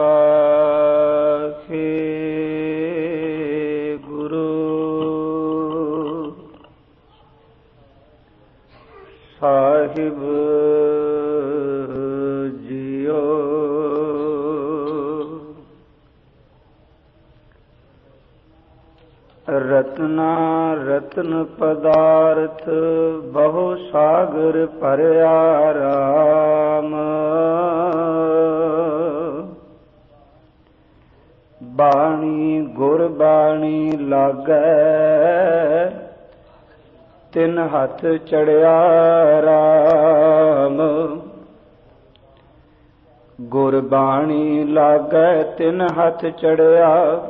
ਵਾਹਿਗੁਰੂ ਸਾਹਿਬ ਜੀਓ। ਰਤਨਾ ਰਤਨ ਪਦਾਰਥ ਬਹੁ ਸਾਗਰ ਭਰਿਆ ਰਾਮ। ਬਾਣੀ ਗੁਰ ਬਾਣੀ ਲਾਗੈ ਤਿਨ ਹੱਥ ਚੜਿਆ ਰਾਮ। ਗੁਰ ਬਾਣੀ ਲਾਗੈ ਤਿਨ ਹੱਥ ਚੜਿਆ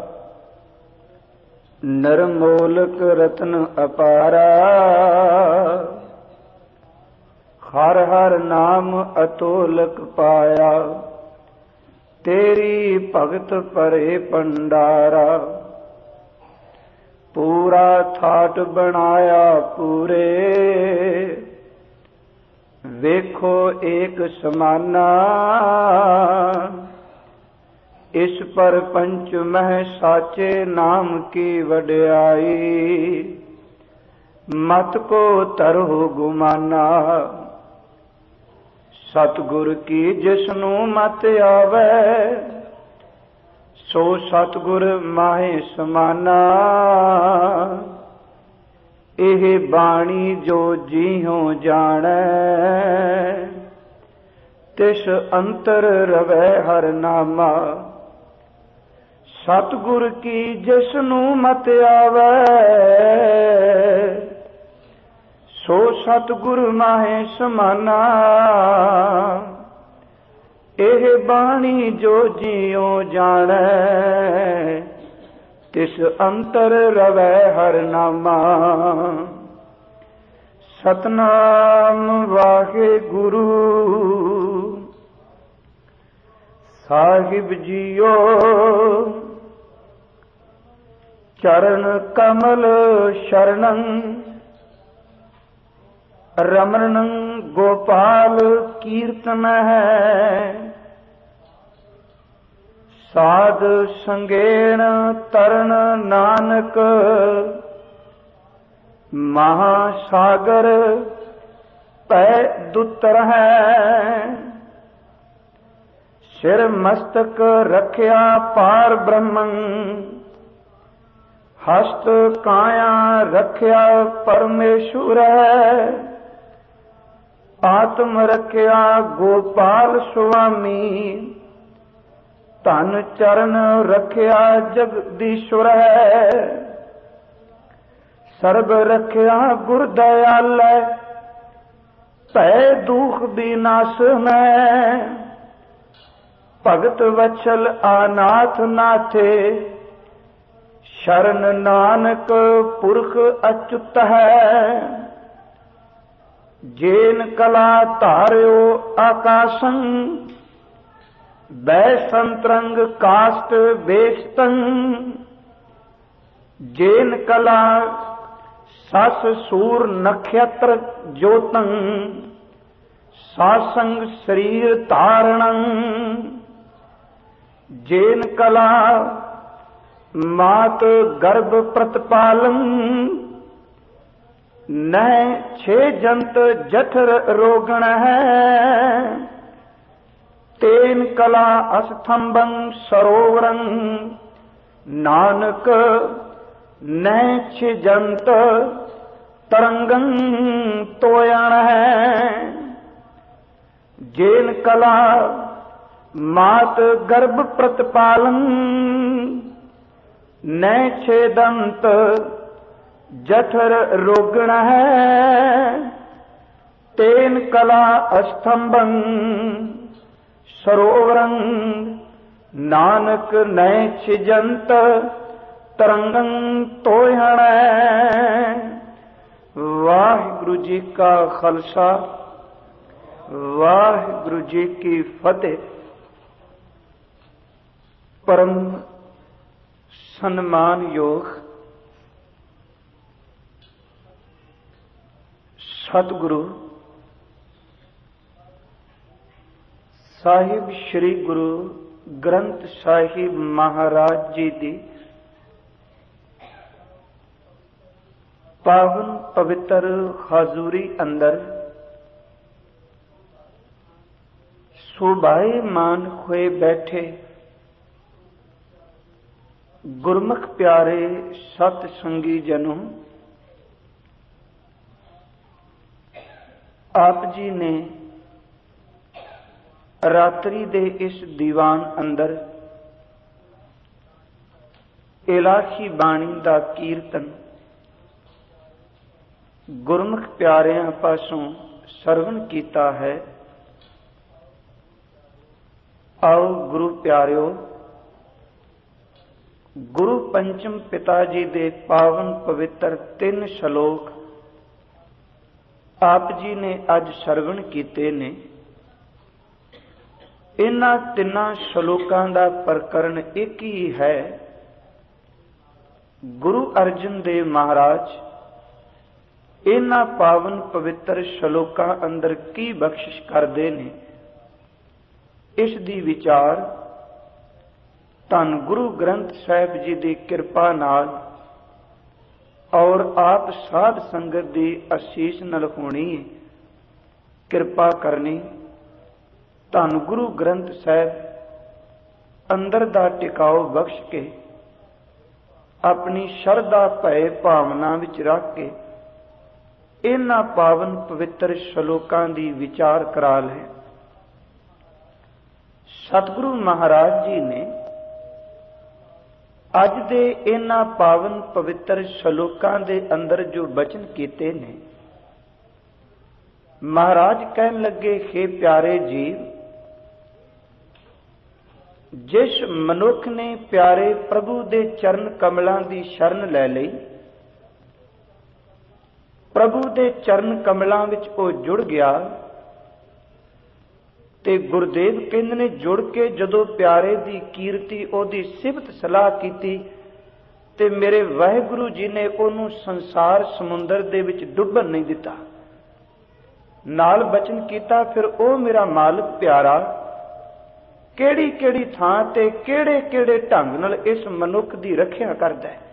ਨਿਰਮੋਲਕ ਰਤਨ ਅਪਾਰਾ। ਹਰ ਹਰ ਨਾਮ ਅਤੋਲਕ ਪਾਇਆ ਤੇਰੀ ਭਗਤ ਭਰੇ ਭੰਡਾਰਾ। ਪੂਰਾ ਠਾਠ ਬਣਾਇਆ ਪੂਰੇ ਵੇਖੋ ਏਕ ਸਮਾਨਾ। ਇਸ ਪਰ ਪੰਚ ਮਹਿ ਸਾਚੇ ਨਾਮ ਕੀ ਵਡਿਆਈ। ਮਤ ਕੋ ਤਰਹੁ ਗੁਮਾਨਾ। ਸਤਿਗੁਰ ਕੀ ਜਿਸਨੂੰ ਮਤ ਆਵੈ ਸੋ ਸਤਿਗੁਰ ਮਾਹੇ ਸਮਾਨਾ। ਇਹ ਬਾਣੀ ਜੋ ਜੀਉ ਜਾਣੈ ਤਿਸ ਅੰਤਰ ਰਵੈ ਹਰ ਨਾਮਾ। ਸਤਿਗੁਰ ਕੀ ਜਿਸਨੂੰ ਮਤ ਆਵੈ ਸੋ ਸਤਿਗੁਰ ਮਾਹੇ ਸਮਾਨਾ। ਇਹ ਬਾਣੀ ਜੋ ਜੀਉ ਜਾਣੈ ਤਿਸ ਅੰਤਰ ਰਵੈ ਹਰ ਨਾਮਾ। ਸਤਨਾਮ ਵਾਹਿਗੁਰੂ ਸਾਹਿਬ ਜੀਓ। ਚਰਨ ਕਮਲ ਸ਼ਰਣੰ ਰਮਣੰ ਗੋਪਾਲ ਕੀਰਤਨ ਹੈ। ਸਾਧ ਸੰਗੇਣ ਤਰਨ ਨਾਨਕ ਮਹਾਸਾਗਰ ਪੈ ਦੁਤਰ ਹੈ। ਸਿਰ ਮਸਤਕ ਰੱਖਿਆ ਪਾਰ ਬ੍ਰਹਮੰ ਹਸਤ ਕਾਇਆ ਰੱਖਿਆ ਪਰਮੇਸ਼ੁਰ ਹੈ। ਆਤਮ ਰੱਖਿਆ ਗੋਪਾਲ ਸੁਆਮੀ ਧਨ ਚਰਨ ਰੱਖਿਆ ਜਗਦੀਸ਼ਵਰ ਹੈ। ਸਰਬ ਰੱਖਿਆ ਗੁਰ ਦਇਆਲੈ ਭੈ ਦੁਖ ਬਿਨਾਸਨੈ। ਭਗਤ ਵਛਲ ਆਨਾਥ ਨਾਥੇ ਸ਼ਰਨ ਨਾਨਕ ਪੁਰਖ ਅਚੁੱਤ ਹੈ। ਜੇਨ ਕਲਾ ਧਾਰਿਓ ਆਕਾਸ਼ੰ ਬੈ ਸੰਤਰੰਗ ਕਾਸ਼ਟ ਵੇਸ਼ਤੰ। ਜੇਨ ਕਲਾ ਸਸ ਸੂਰ ਨਖਯਤਰ ਜੋਤੰ ਸਾਸੰਗ ਸਰੀਰ ਧਾਰਣੰ। ਜੇਨ ਕਲਾ ਮਾਤ ਗਰਭ ਪ੍ਰਤਪਾਲੰ ਨਹਿ ਛੇ ਜੰਤ ਜਠਰ ਰੋਗਣ ਹੈ। ਤੇਨ ਕਲਾ ਅਸਥੰਭੰ ਸਰੋਵਰੰ ਨਾਨਕ ਨਹਿ ਛੇ ਜੰਤ ਤਰੰਗੰ ਤੋਇਣ ਹੈ। ਜੇਨ ਕਲਾ ਮਾਤ ਗਰਭ ਪ੍ਰਤਪਾਲੰ ਨੈ ਛੇਦੰਤ ਜਠਰ ਰੋਗਣ ਹੈ। ਤੇਨ ਕਲਾ ਅਸਥੰਭੰ ਸਰੋਵਰੰ ਨਾਨਕ ਨੈ ਛਿਜੰਤ ਤਰੰਗੰ ਤੋਇਣ। ਵਾਹਿਗੁਰੂ ਜੀ ਕਾ ਖਾਲਸਾ ਵਾਹਿਗੁਰੂ ਜੀ ਕੀ ਫਤਿਹ। ਪਰਮ ਸਨਮਾਨਯੋਗ ਸਤਿਗੁਰੂ ਸਾਹਿਬ ਸ੍ਰੀ ਗੁਰੂ ਗ੍ਰੰਥ ਸਾਹਿਬ ਮਹਾਰਾਜ ਜੀ ਦੀ ਪਾਵਨ ਪਵਿੱਤਰ ਹਜ਼ੂਰੀ ਅੰਦਰ ਸ਼ੋਭਾਇਮਾਨ ਹੋਏ ਬੈਠੇ ਗੁਰਮੁਖ ਪਿਆਰੇ ਸਤ ਸੰਗੀ ਜਨੋ, ਆਪ ਜੀ ਨੇ ਰਾਤਰੀ ਦੇ ਇਸ ਦੀਵਾਨ ਅੰਦਰ ਇਲਾਹੀ ਬਾਣੀ ਦਾ ਕੀਰਤਨ ਗੁਰਮੁਖ ਪਿਆਰਿਆਂ ਪਾਸੋਂ ਸਰਵਣ ਕੀਤਾ ਹੈ। ਆਓ ਗੁਰੂ ਪਿਆਰਿਓ, ਗੁਰੂ ਪੰਚਮ ਪਿਤਾ ਜੀ ਦੇ ਪਾਵਨ ਪਵਿੱਤਰ 3 ਸ਼ਲੋਕ ਆਪ ਜੀ ਨੇ ਅੱਜ ਸਰਵਣ ਕੀਤੇ ਨੇ। ਇਹਨਾਂ 3 ਸ਼ਲੋਕਾਂ ਦਾ ਪ੍ਰਕਰਨ ਇੱਕ ਹੀ ਹੈ। ਗੁਰੂ ਅਰਜਨ ਦੇਵ ਮਹਾਰਾਜ ਇਹਨਾਂ ਪਾਵਨ ਪਵਿੱਤਰ ਸ਼ਲੋਕਾਂ ਅੰਦਰ ਕੀ ਬਖਸ਼ਿਸ਼ ਕਰਦੇ ਨੇ, ਇਸ ਦੀ ਵਿਚਾਰ ਧੰਨ ਗੁਰੂ ਗ੍ਰੰਥ ਸਾਹਿਬ ਜੀ ਦੀ ਕਿਰਪਾ ਨਾਲ ਔਰ ਆਪ ਸਾਧ ਸੰਗਤ ਦੀ ਅਸੀਸ ਨਾਲ ਹੋਣੀ ਹੈ। ਕਿਰਪਾ ਕਰਨੀ, ਧੰਨ ਗੁਰੂ ਗ੍ਰੰਥ ਸਾਹਿਬ ਅੰਦਰ ਦਾ ਟਿਕਾਓ ਬਖਸ਼ ਕੇ ਆਪਣੀ ਸ਼ਰਧਾ ਭੈ ਭਾਵਨਾ ਵਿੱਚ ਰੱਖ ਕੇ ਇਹਨਾਂ ਪਾਵਨ ਪਵਿੱਤਰ ਸ਼ਲੋਕਾਂ ਦੀ ਵਿਚਾਰ ਕਰਾ ਲੈ। ਸਤਿਗੁਰੂ ਮਹਾਰਾਜ ਜੀ ਨੇ ਅੱਜ ਦੇ ਇਹਨਾਂ ਪਾਵਨ ਪਵਿੱਤਰ ਸ਼ਲੋਕਾਂ ਦੇ ਅੰਦਰ ਜੋ ਬਚਨ ਕੀਤੇ ਨੇ, ਮਹਾਰਾਜ ਕਹਿਣ ਲੱਗੇ, ਹੇ ਪਿਆਰੇ ਜੀਵ, ਜਿਸ ਮਨੁੱਖ ਨੇ ਪਿਆਰੇ ਪ੍ਰਭੂ ਦੇ ਚਰਨ ਕਮਲਾਂ ਦੀ ਸ਼ਰਨ ਲੈ ਲਈ, ਪ੍ਰਭੂ ਦੇ ਚਰਨ ਕਮਲਾਂ ਵਿੱਚ ਉਹ ਜੁੜ ਗਿਆ ਤੇ ਗੁਰਦੇਵ ਕਹਿੰਦੇ ਨੇ ਜੁੜ ਕੇ ਜਦੋਂ ਪਿਆਰੇ ਦੀ ਕੀਰਤੀ ਉਹਦੀ ਸਿਫਤ ਸਲਾਹ ਕੀਤੀ ਤੇ ਮੇਰੇ ਵਾਹਿਗੁਰੂ ਜੀ ਨੇ ਉਹਨੂੰ ਸੰਸਾਰ ਸਮੁੰਦਰ ਦੇ ਵਿੱਚ ਡੁੱਬਣ ਨਹੀਂ ਦਿੱਤਾ। ਨਾਲ ਬਚਨ ਕੀਤਾ, ਫਿਰ ਉਹ ਮੇਰਾ ਮਾਲਕ ਪਿਆਰਾ ਕਿਹੜੀ ਕਿਹੜੀ ਥਾਂ ਤੇ ਕਿਹੜੇ ਕਿਹੜੇ ਢੰਗ ਨਾਲ ਇਸ ਮਨੁੱਖ ਦੀ ਰੱਖਿਆ ਕਰਦਾ ਹੈ।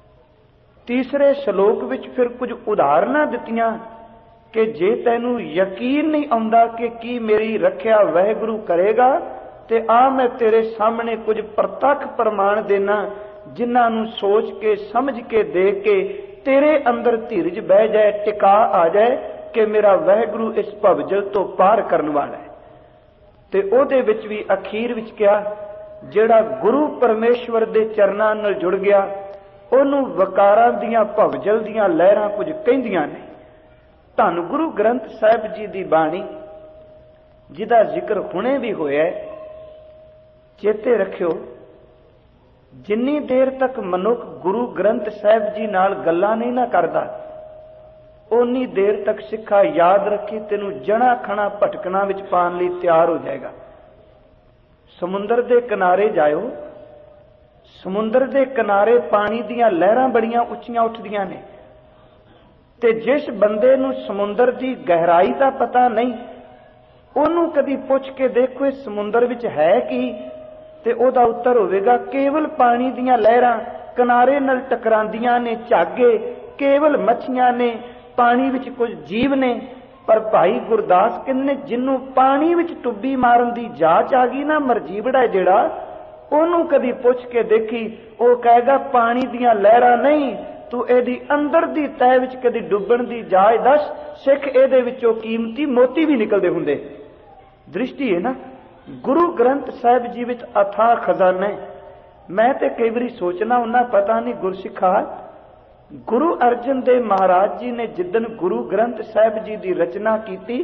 ਤੀਸਰੇ ਸ਼ਲੋਕ ਵਿੱਚ ਫਿਰ ਕੁਝ ਉਦਾਹਰਨਾਂ ਦਿੱਤੀਆਂ ਕਿ ਜੇ ਤੈਨੂੰ ਯਕੀਨ ਨਹੀਂ ਆਉਂਦਾ ਕਿ ਕੀ ਮੇਰੀ ਰੱਖਿਆ ਵਾਹਿਗੁਰੂ ਕਰੇਗਾ, ਤੇ ਆ ਮੈਂ ਤੇਰੇ ਸਾਹਮਣੇ ਕੁਝ ਪ੍ਰਤੱਖ ਪ੍ਰਮਾਣ ਦੇਣਾ, ਜਿਨ੍ਹਾਂ ਨੂੰ ਸੋਚ ਕੇ ਸਮਝ ਕੇ ਦੇਖ ਕੇ ਤੇਰੇ ਅੰਦਰ ਧੀਰਜ ਬਹਿ ਜਾਏ, ਟਿਕਾ ਆ ਜਾਏ ਕਿ ਮੇਰਾ ਵਾਹਿਗੁਰੂ ਇਸ ਭਵਜਲ ਤੋਂ ਪਾਰ ਕਰਨ ਵਾਲਾ ਹੈ। ਤੇ ਉਹਦੇ ਵਿੱਚ ਵੀ ਅਖੀਰ ਵਿੱਚ ਕਿਹਾ, ਜਿਹੜਾ ਗੁਰੂ ਪਰਮੇਸ਼ਵਰ ਦੇ ਚਰਨਾਂ ਨਾਲ ਜੁੜ ਗਿਆ ਉਹਨੂੰ ਵਕਾਰਾਂ ਦੀਆਂ ਭਵਜਲ ਦੀਆਂ ਲਹਿਰਾਂ ਕੁਝ ਕਹਿੰਦੀਆਂ ਨੇ। ਧੰਨ ਗੁਰੂ ਗ੍ਰੰਥ ਸਾਹਿਬ ਜੀ ਦੀ ਬਾਣੀ ਜਿਹਦਾ ਜ਼ਿਕਰ ਹੁਣੇ ਵੀ ਹੋਇਆ, ਚੇਤੇ ਰੱਖਿਓ, ਜਿੰਨੀ ਦੇਰ ਤੱਕ ਮਨੁੱਖ ਗੁਰੂ ਗ੍ਰੰਥ ਸਾਹਿਬ ਜੀ ਨਾਲ ਗੱਲਾਂ ਨਹੀਂ ਨਾ ਕਰਦਾ, ਓਨੀ ਦੇਰ ਤੱਕ ਸਿੱਖਾ ਯਾਦ ਰੱਖੀ ਤੈਨੂੰ ਜਣਾ ਖਣਾ ਭਟਕਣਾ ਵਿੱਚ ਪਾਉਣ ਲਈ ਤਿਆਰ ਹੋ ਜਾਏਗਾ। ਸਮੁੰਦਰ ਦੇ ਕਿਨਾਰੇ ਜਾਇਓ, ਸਮੁੰਦਰ ਦੇ ਕਿਨਾਰੇ ਪਾਣੀ ਦੀਆਂ ਲਹਿਰਾਂ ਬੜੀਆਂ ਉੱਚੀਆਂ ਉੱਠਦੀਆਂ ਨੇ, ਤੇ ਜਿਸ ਬੰਦੇ ਨੂੰ ਸਮੁੰਦਰ ਦੀ ਗਹਿਰਾਈ ਦਾ ਪਤਾ ਨਹੀਂ, ਉਹਨੂੰ ਕਦੀ ਪੁੱਛ ਕੇ ਦੇਖੋ ਇਸ ਸਮੁੰਦਰ ਵਿੱਚ ਹੈ ਕੀ, ਤੇ ਉਹਦਾ ਉੱਤਰ ਹੋਵੇਗਾ ਕੇਵਲ ਪਾਣੀ ਦੀਆਂ ਲਹਿਰਾਂ ਕਿਨਾਰੇ ਨਾਲ ਟਕਰਾਂਦੀਆਂ ਨੇ, ਝਾਗੇ ਕੇਵਲ ਮੱਛੀਆਂ ਨੇ, ਪਾਣੀ ਵਿੱਚ ਕੁਝ ਜੀਵ ਨੇ। ਪਰ ਭਾਈ ਗੁਰਦਾਸ ਕਹਿੰਦੇ, ਜਿਹਨੂੰ ਪਾਣੀ ਵਿੱਚ ਟੁੱਬੀ ਮਾਰਨ ਦੀ ਜਾਚ ਆ ਗਈ ਨਾ, ਮਰਜੀਵੜਾ ਜਿਹੜਾ, ਉਹਨੂੰ ਕਦੀ ਪੁੱਛ ਕੇ ਦੇਖੀ, ਉਹ ਕਹੇਗਾ ਪਾਣੀ ਦੀਆਂ ਲਹਿਰਾਂ ਨਹੀਂ, ਤੂੰ ਇਹਦੀ ਅੰਦਰ ਦੀ ਤਹਿ ਵਿੱਚ ਕਦੀ ਡੁੱਬਣ ਦੀ ਜਾਚ ਦੱਸ, ਸਿੱਖ ਇਹਦੇ ਵਿੱਚੋਂ ਕੀਮਤੀ ਮੋਤੀ ਵੀ ਨਿਕਲਦੇ ਹੁੰਦੇ। ਦ੍ਰਿਸ਼ਟੀ ਹੈ ਨਾ, ਗੁਰੂ ਗ੍ਰੰਥ ਸਾਹਿਬ ਜੀ ਵਿੱਚ ਅਥਾਹ ਖਜ਼ਾਨਾ ਹੈ। ਮੈਂ ਤੇ ਕਈ ਵਾਰੀ ਸੋਚਣਾ ਉਹਨਾਂ, ਪਤਾ ਨਹੀਂ ਗੁਰਸਿੱਖਾ, ਗੁਰੂ ਅਰਜਨ ਦੇਵ ਮਹਾਰਾਜ ਜੀ ਨੇ ਜਿੱਦਣ ਗੁਰੂ ਗ੍ਰੰਥ ਸਾਹਿਬ ਜੀ ਦੀ ਰਚਨਾ ਕੀਤੀ,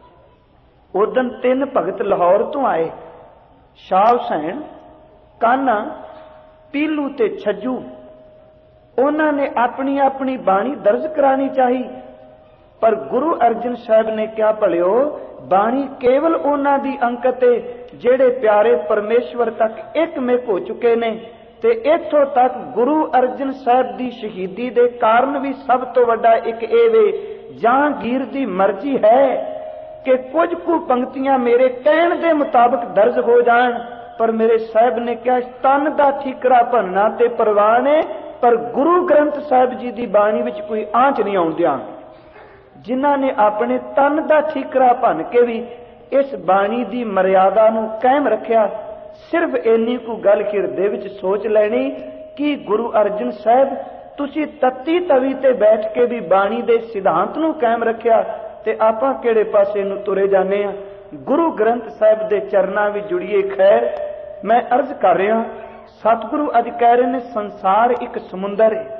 ਉਦਣ 3 ਭਗਤ ਲਾਹੌਰ ਤੋਂ ਆਏ, ਸ਼ਾਹ ਹੁਸੈਨ, ਕਾਨਾ, ਪੀਲੂ ਤੇ ਛੱਜੂ। ਉਹਨਾਂ ਨੇ ਆਪਣੀ ਆਪਣੀ ਬਾਣੀ ਦਰਜ ਕਰਾਣੀ ਚਾਹੀ, ਪਰ ਗੁਰੂ ਅਰਜਨ ਸਾਹਿਬ ਨੇ ਕਿਹਾ, ਭਲਿਓ ਬਾਣੀ ਕੇਵਲ ਉਹਨਾਂ ਦੀ ਅੰਕਤ ਹੈ ਜਿਹੜੇ ਪਿਆਰੇ ਪਰਮੇਸ਼ਵਰ ਤੱਕ ਇੱਕ ਮਿਕ ਹੋ ਚੁੱਕੇ ਨੇ। ਤੇ ਇੱਥੋਂ ਤੱਕ ਗੁਰੂ ਅਰਜਨ ਸਾਹਿਬ ਦੀ ਸ਼ਹੀਦੀ ਦੇ ਕਾਰਨ ਵੀ ਸਭ ਤੋਂ ਵੱਡਾ ਇੱਕ ਇਹ ਵੇ, ਜਹਾਂਗੀਰ ਦੀ ਮਰਜ਼ੀ ਹੈ ਕਿ ਕੁਝ ਕੁ ਪੰਕਤੀਆਂ ਮੇਰੇ ਕਹਿਣ ਦੇ ਮੁਤਾਬਕ ਦਰਜ ਹੋ ਜਾਣ पर मेरे साहब ने कहा तन का ठीकरा भनना ते परवान है, पर गुरु ग्रंथ साहिब जी की बाणी विच कोई आंच नहीं आउण दियांगे। जिन्हां ने अपने तन का ठीकरा भन के भी इस बाणी की मर्यादा नूं कायम रखिया, सिर्फ इन्नी को गल हिरदे विच सोच लैनी कि गुरु अर्जन साहब तुसी तत्ती तवी ते बैठ के भी बाणी दे सिद्धांत नूं कायम रखिया ते आपां किहड़े पासे नूं तुरे जाने आ। गुरु ग्रंथ साहिब दे चरनां विच जुड़िए। खैर मैं अर्ज कर रहा, सतगुरु अज कह रहे ने संसार एक समुंदर है,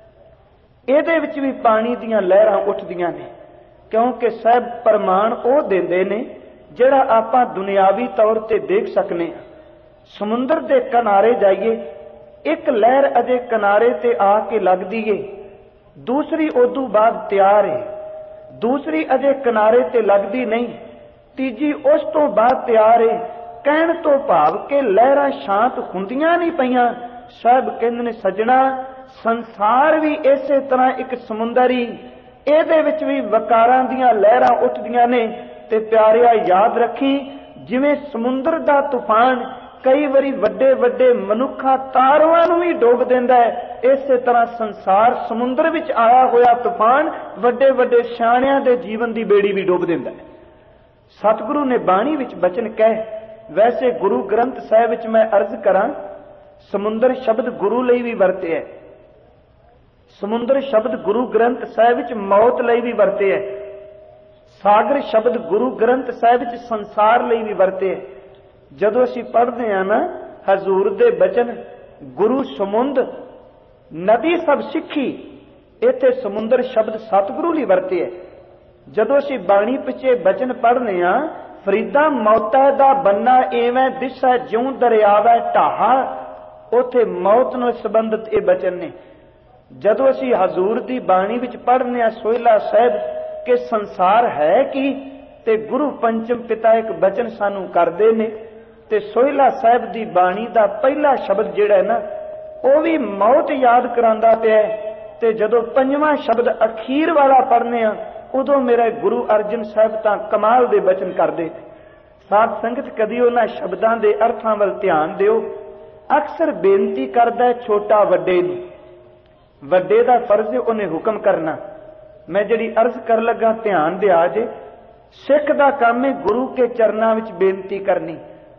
इहदे विच भी पानी दीयां लहरां उठदियां ने, क्योंकि साहब प्रमाण वो देंदे ने जिहड़ा आपां दुनियावी तौर ते देख सकने आ। समुंदर दे किनारे जाइए, एक लहर अजे किनारे ते आके लगदी है, दूसरी उदों बाद तैयार है, दूसरी अजे किनारे ते लगदी नहीं, तीजी उस तो बाद तैयार है। कहण तो भाव के लहरां शांत हुंदियां नहीं पईयां। साहब कहंदे ने सजना संसार भी इसे तरह एक समुंदर ही, इहदे विच भी वकारां दीयां लहरां उठदियां ने। ते प्यारिया याद रखी, जिवें समुंदर दा तूफान कई वारी वड्डे वड्डे मनुखा तारवां नूं भी डोब दिंदा है, इसे तरह संसार समुंदर विच आया होया तूफान वड्डे वड्डे सियाणियां दे जीवन दी बेड़ी भी डोब दिंदा है। सतगुरु ने बाणी विच बचन कह, वैसे गुरु ग्रंथ साहिब विच मैं अर्ज करां, समुंदर शब्द गुरु लई भी वरते है, समुंदर शब्द गुरु ग्रंथ साहिब विच मौत लई भी वरते है, सागर शब्द गुरु ग्रंथ साहिब विच संसार लई भी वरते है। जदों असीं पढ़दे हां ना हजूर दे बचन, गुरु समुंद नदी सब सिੱਖੀ, इत्थे समुंदर शब्द सतगुरु लई वरते है। जदों असीं बाणी पिछे बचन पढ़ने आ, फरीदा मौता दा बन्ना एवें दिशा ज्यों दरियावै ढाहा, उथे मौत नाल संबंधित ये बचन ने। जदों असीं हजूर दी बाणी विच पढ़ने आ सोहिला साहिब के संसार है कि, ते गुरु पंचम पिता एक बचन सानू करदे ने, ते सोहिला साहिब दी बाणी दा पहला शब्द जिहड़ा है ना, वो भी मौत याद करांदा पिया। ते जदों पंजवां शब्द अखीर वाला पढ़ने आ, उदों मेरा गुरु अर्जन साहब तां कमाल दे बचन करदे। साध संगत कदी उन्हां शब्दां दे अर्थां वल ध्यान दिओ। अक्सर बेनती करदा छोटा वड्डे नूं, वड्डे दा फर्ज है उन्हें हुक्म करना। मैं जिहड़ी अर्ज कर लगा ध्यान दिया जे, सिख दा काम है गुरु के चरनां विच बेनती करनी,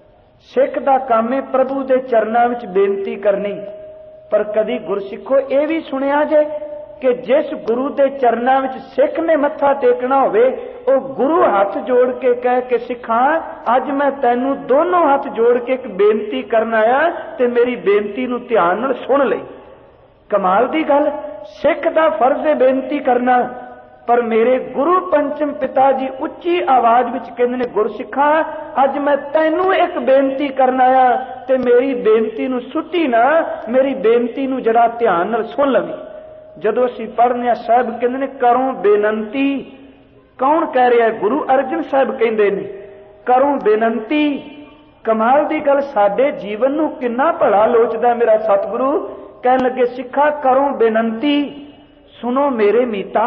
सिख दा काम है प्रभु दे चरनां विच बेनती करनी। पर कदी गुरसिखो ये भी सुनिया जे कि जिस गुरु दे चरनां विच सिख ने मत्था टेकना होवे, वो गुरु हाथ जोड़ के कह के सिखा अज मैं तैनू दोनों हाथ जोड़ के एक बेनती करना आया, ते मेरी बेनती नू ध्यान नाल सुन लई। कमाल दी गल, सिख दा फर्ज है बेनती करना, पर मेरे गुरु पंचम पिता जी उच्ची आवाज विच कहंदे ने, गुरसिखा अज मैं तैनू एक बेनती करना आया, ते मेरी बेनती नू सुटी ना, मेरी बेनती नू जरा ध्यान नाल सुन लवी। जदों असीं पढ़ने साहब कहंदे ने करो बेनंती, कौन कह रहा है? गुरु अर्जन साहब कहंदे ने करो बेनंती। कमाल दी गल, साडे जीवन नू किन्ना भला लोचदा मेरा सतगुरु। कहन लगे सिखा करो बेनंती, सुनो मेरे मीता,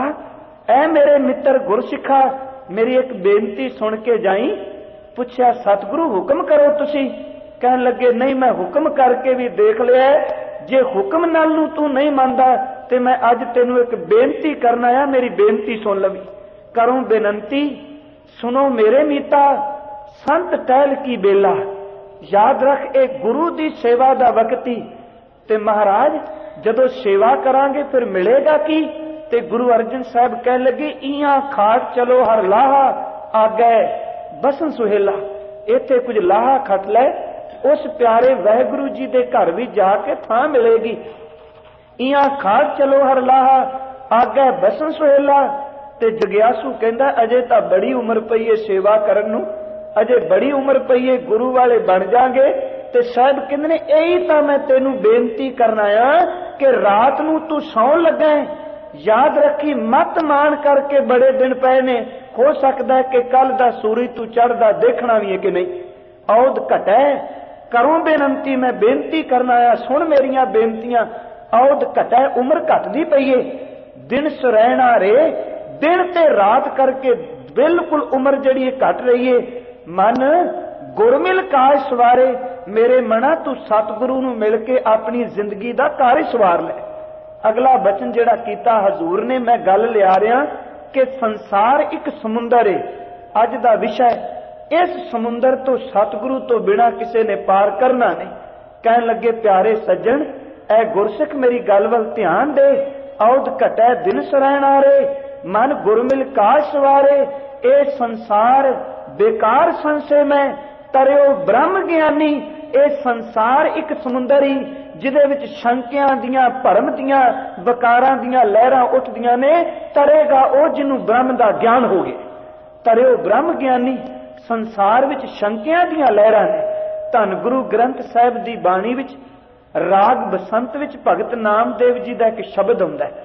ऐ मेरे मित्र गुरसिखा मेरी एक बेनती सुन के जाई। पुछया सतगुरु हुक्म करो तुसी। कहन लगे नहीं मैं हुक्म करके भी देख लिया, जे हुक्म नाल नू तू नहीं मानदा ते मैं अज तेनू एक बेनती करना है, मेरी बेनती सुन लवी। करो बेनंती, सुनो मेरे मीता, संत टहल की बेला। याद रख एक गुरु दी सेवा दा वक्ती, ते महाराज जदों सेवा करांगे फिर मिलेगा की? ते गुरु अर्जन साहब कह लगे इयां खाट चलो हर लाहा आगे बसन सुहेला। इत्थे कुछ लाहा खट लै, उस प्यारे वाहिगुरु जी दे घर भी जाके थां मिलेगी। इयां खाट चलो हर लाहा आगे बसन सुहेला। ते जग्यासू कहंदा अजे तां बड़ी उम्र पई है सेवा करन नूं, अजे बड़ी उम्र पई है, गुरु वाले बन जाएंगे। ते साहब कहंदे ने यही तां मैं तेनू बेनती करना आ कि रात नूं तू सौण लगा है, याद रखी मत मान करके बड़े दिन पए ने, हो सकता है कि कल दा सूरज तू चढ़दा देखना भी है कि नहीं। औद घटै करो बेनंती, मैं बेनती करना आया, सुन मेरियां बेनतियां। औद घटै उम्र घटदी पई है, दिन सुरैना रे, दिन ते रात करके बिल्कुल उम्र जड़ी घट रही है। मन गुरमिल काज सवारे, मेरे मना तू सतगुरु नूं मिल के अपनी जिंदगी दा कार्य सवार लै। अगला बचन जिहड़ा कीता हजूर ने, मैं गल लिया रहा कि संसार एक समुंदर है। अज दा विषय, इस समुंदर तो सतगुरु तो बिना किसी ने पार करना नहीं। कहन लगे, प्यारे सज्जन ऐ गुरसिख मेरी गल वल ध्यान दे। औध घटै दिन सरैण आरे, मन गुरमिल काज सवारे। ए संसार बेकार संशय में तरियो ब्रह्म ज्ञानी। ਇਹ ਸੰਸਾਰ ਇੱਕ ਸਮੁੰਦਰ ਹੀ ਜਿਹਦੇ ਵਿੱਚ ਸ਼ੰਕਿਆਂ ਦੀਆਂ, ਭਰਮ ਦੀਆਂ, ਵਿਕਾਰਾਂ ਦੀਆਂ ਲਹਿਰਾਂ ਉੱਠਦੀਆਂ ਨੇ। ਤਰੇਗਾ ਉਹ ਜਿਹਨੂੰ ਬ੍ਰਹਮ ਦਾ ਗਿਆਨ ਹੋ ਗਿਆ। ਤਰਿਓ ਬ੍ਰਹਮ ਗਿਆਨੀ। ਸੰਸਾਰ ਵਿੱਚ ਸ਼ੰਕਿਆਂ ਦੀਆਂ ਲਹਿਰਾਂ ਨੇ। ਧੰਨ ਗੁਰੂ ਗ੍ਰੰਥ ਸਾਹਿਬ ਦੀ ਬਾਣੀ ਵਿੱਚ ਰਾਗ ਬਸੰਤ ਵਿੱਚ ਭਗਤ ਨਾਮਦੇਵ ਜੀ ਦਾ ਇੱਕ ਸ਼ਬਦ ਹੁੰਦਾ ਹੈ।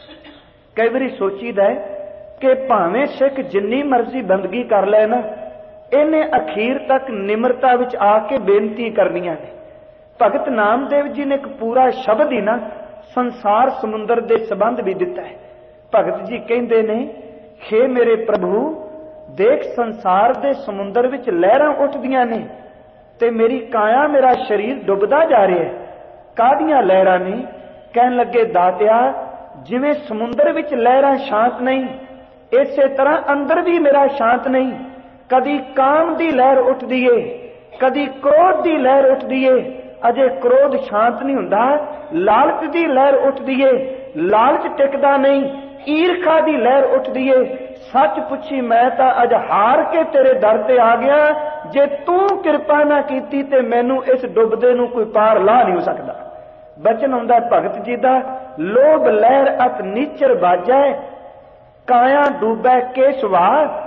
ਕਈ ਵਾਰੀ ਸੋਚੀਦਾ ਕਿ ਭਾਵੇਂ ਸਿੱਖ ਜਿੰਨੀ ਮਰਜ਼ੀ ਬੰਦਗੀ ਕਰ ਲੈ ਨਾ, ਇਹਨੇ ਅਖੀਰ ਤੱਕ ਨਿਮਰਤਾ ਵਿੱਚ ਆ ਕੇ ਬੇਨਤੀ ਕਰਨੀਆਂ ਨੇ। ਭਗਤ ਨਾਮਦੇਵ ਜੀ ਨੇ ਇੱਕ ਪੂਰਾ ਸ਼ਬਦ ਹੀ ਨਾ ਸੰਸਾਰ ਸਮੁੰਦਰ ਦੇ ਸੰਬੰਧ ਵੀ ਦਿੱਤਾ ਹੈ। ਭਗਤ ਜੀ ਕਹਿੰਦੇ ਨੇ, ਹੇ ਮੇਰੇ ਪ੍ਰਭੂ, ਦੇਖ ਸੰਸਾਰ ਦੇ ਸਮੁੰਦਰ ਵਿੱਚ ਲਹਿਰਾਂ ਉੱਠਦੀਆਂ ਨੇ ਤੇ ਮੇਰੀ ਕਾਇਆ, ਮੇਰਾ ਸਰੀਰ ਡੁੱਬਦਾ ਜਾ ਰਿਹਾ ਹੈ। ਕਾਹਦੀਆਂ ਲਹਿਰਾਂ ਨੇ? ਕਹਿਣ ਲੱਗੇ, ਦਾਤਿਆ ਜਿਵੇਂ ਸਮੁੰਦਰ ਵਿੱਚ ਲਹਿਰਾਂ ਸ਼ਾਂਤ ਨਹੀਂ, ਇਸੇ ਤਰ੍ਹਾਂ ਅੰਦਰ ਵੀ ਮੇਰਾ ਸ਼ਾਂਤ ਨਹੀਂ। कदी काम की लहर उठदी है, कदी क्रोध की लहर उठदी है, अजे क्रोध शांत नहीं हुंदा। लालच की लहर उठदी है, लालच टिकदा नहीं। ईर्खा की लहर उठदी है। सच पुछी मैं तां अज हार के तेरे दर ते आ गया। जे तू कृपा ना कीती ते मैनू इस डुबदे नू कोई पार ला नहीं हो सकदा। बचन आउंदा भगत जी दा, लोभ लहर अत नीचर बाजै, काया डूबै केशवा।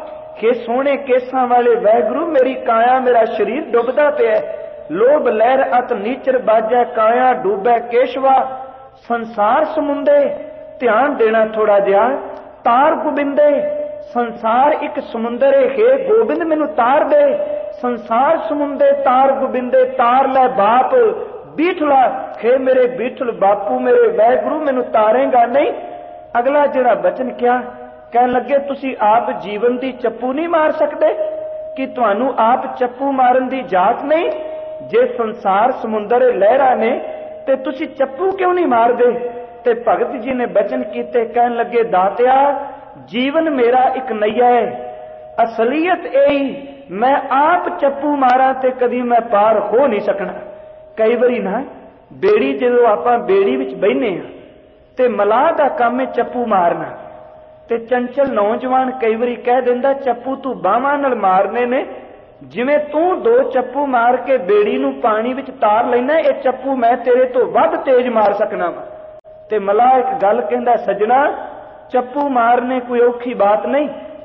कि सोहने केसां वाले वैगुरु, मेरी काया, मेरा शरीर डुबदा पिया। लोभ लहर अत नीचर बाजै, काया डूबै केशवा। संसार समुंदे, ध्यान देना थोड़ा जिहा। तार गोबिंदे, संसार एक समुंदर है। हे गोबिंद मैनू तार दे। संसार समुंदे तार गोबिंदे, तार लै बाप बीठला। हे मेरे बीठल बापू, मेरे वैगुरु मैनू तारेगा नहीं। अगला जिहड़ा बचन क्या, कहन लगे, तुसी आप जीवन की चप्पू नहीं मार सकते कि तुहानू आप चप्पू मारन की जात नहीं? जे संसार समुंदर लहरा ने ते तुसी चप्पू क्यों नहीं मार दे? ते भगत जी ने बचन कीते, कहन लगे, दातिया जीवन मेरा एक नैया है। असलियत यही, मैं आप चप्पू मारा ते कदी मैं पार हो नहीं सकना। कई बारी ना बेड़ी, जो आपां बेड़ी विच बहिने आ ते मलाह दा काम है चप्पू मारना, ते चंचल नौजवान कई बारी कह दिंदा, चप्पू तू बाहां नाल मारने ने। जिवें तू दो चप्पू मार के बेड़ी नू पानी विच तार लैना, ये चप्पू मैं तेरे तो वध तेज मार सकना वा। ते मलाह एक गल कहंदा, सजना चप्पू मारने कोई औखी बात नहीं।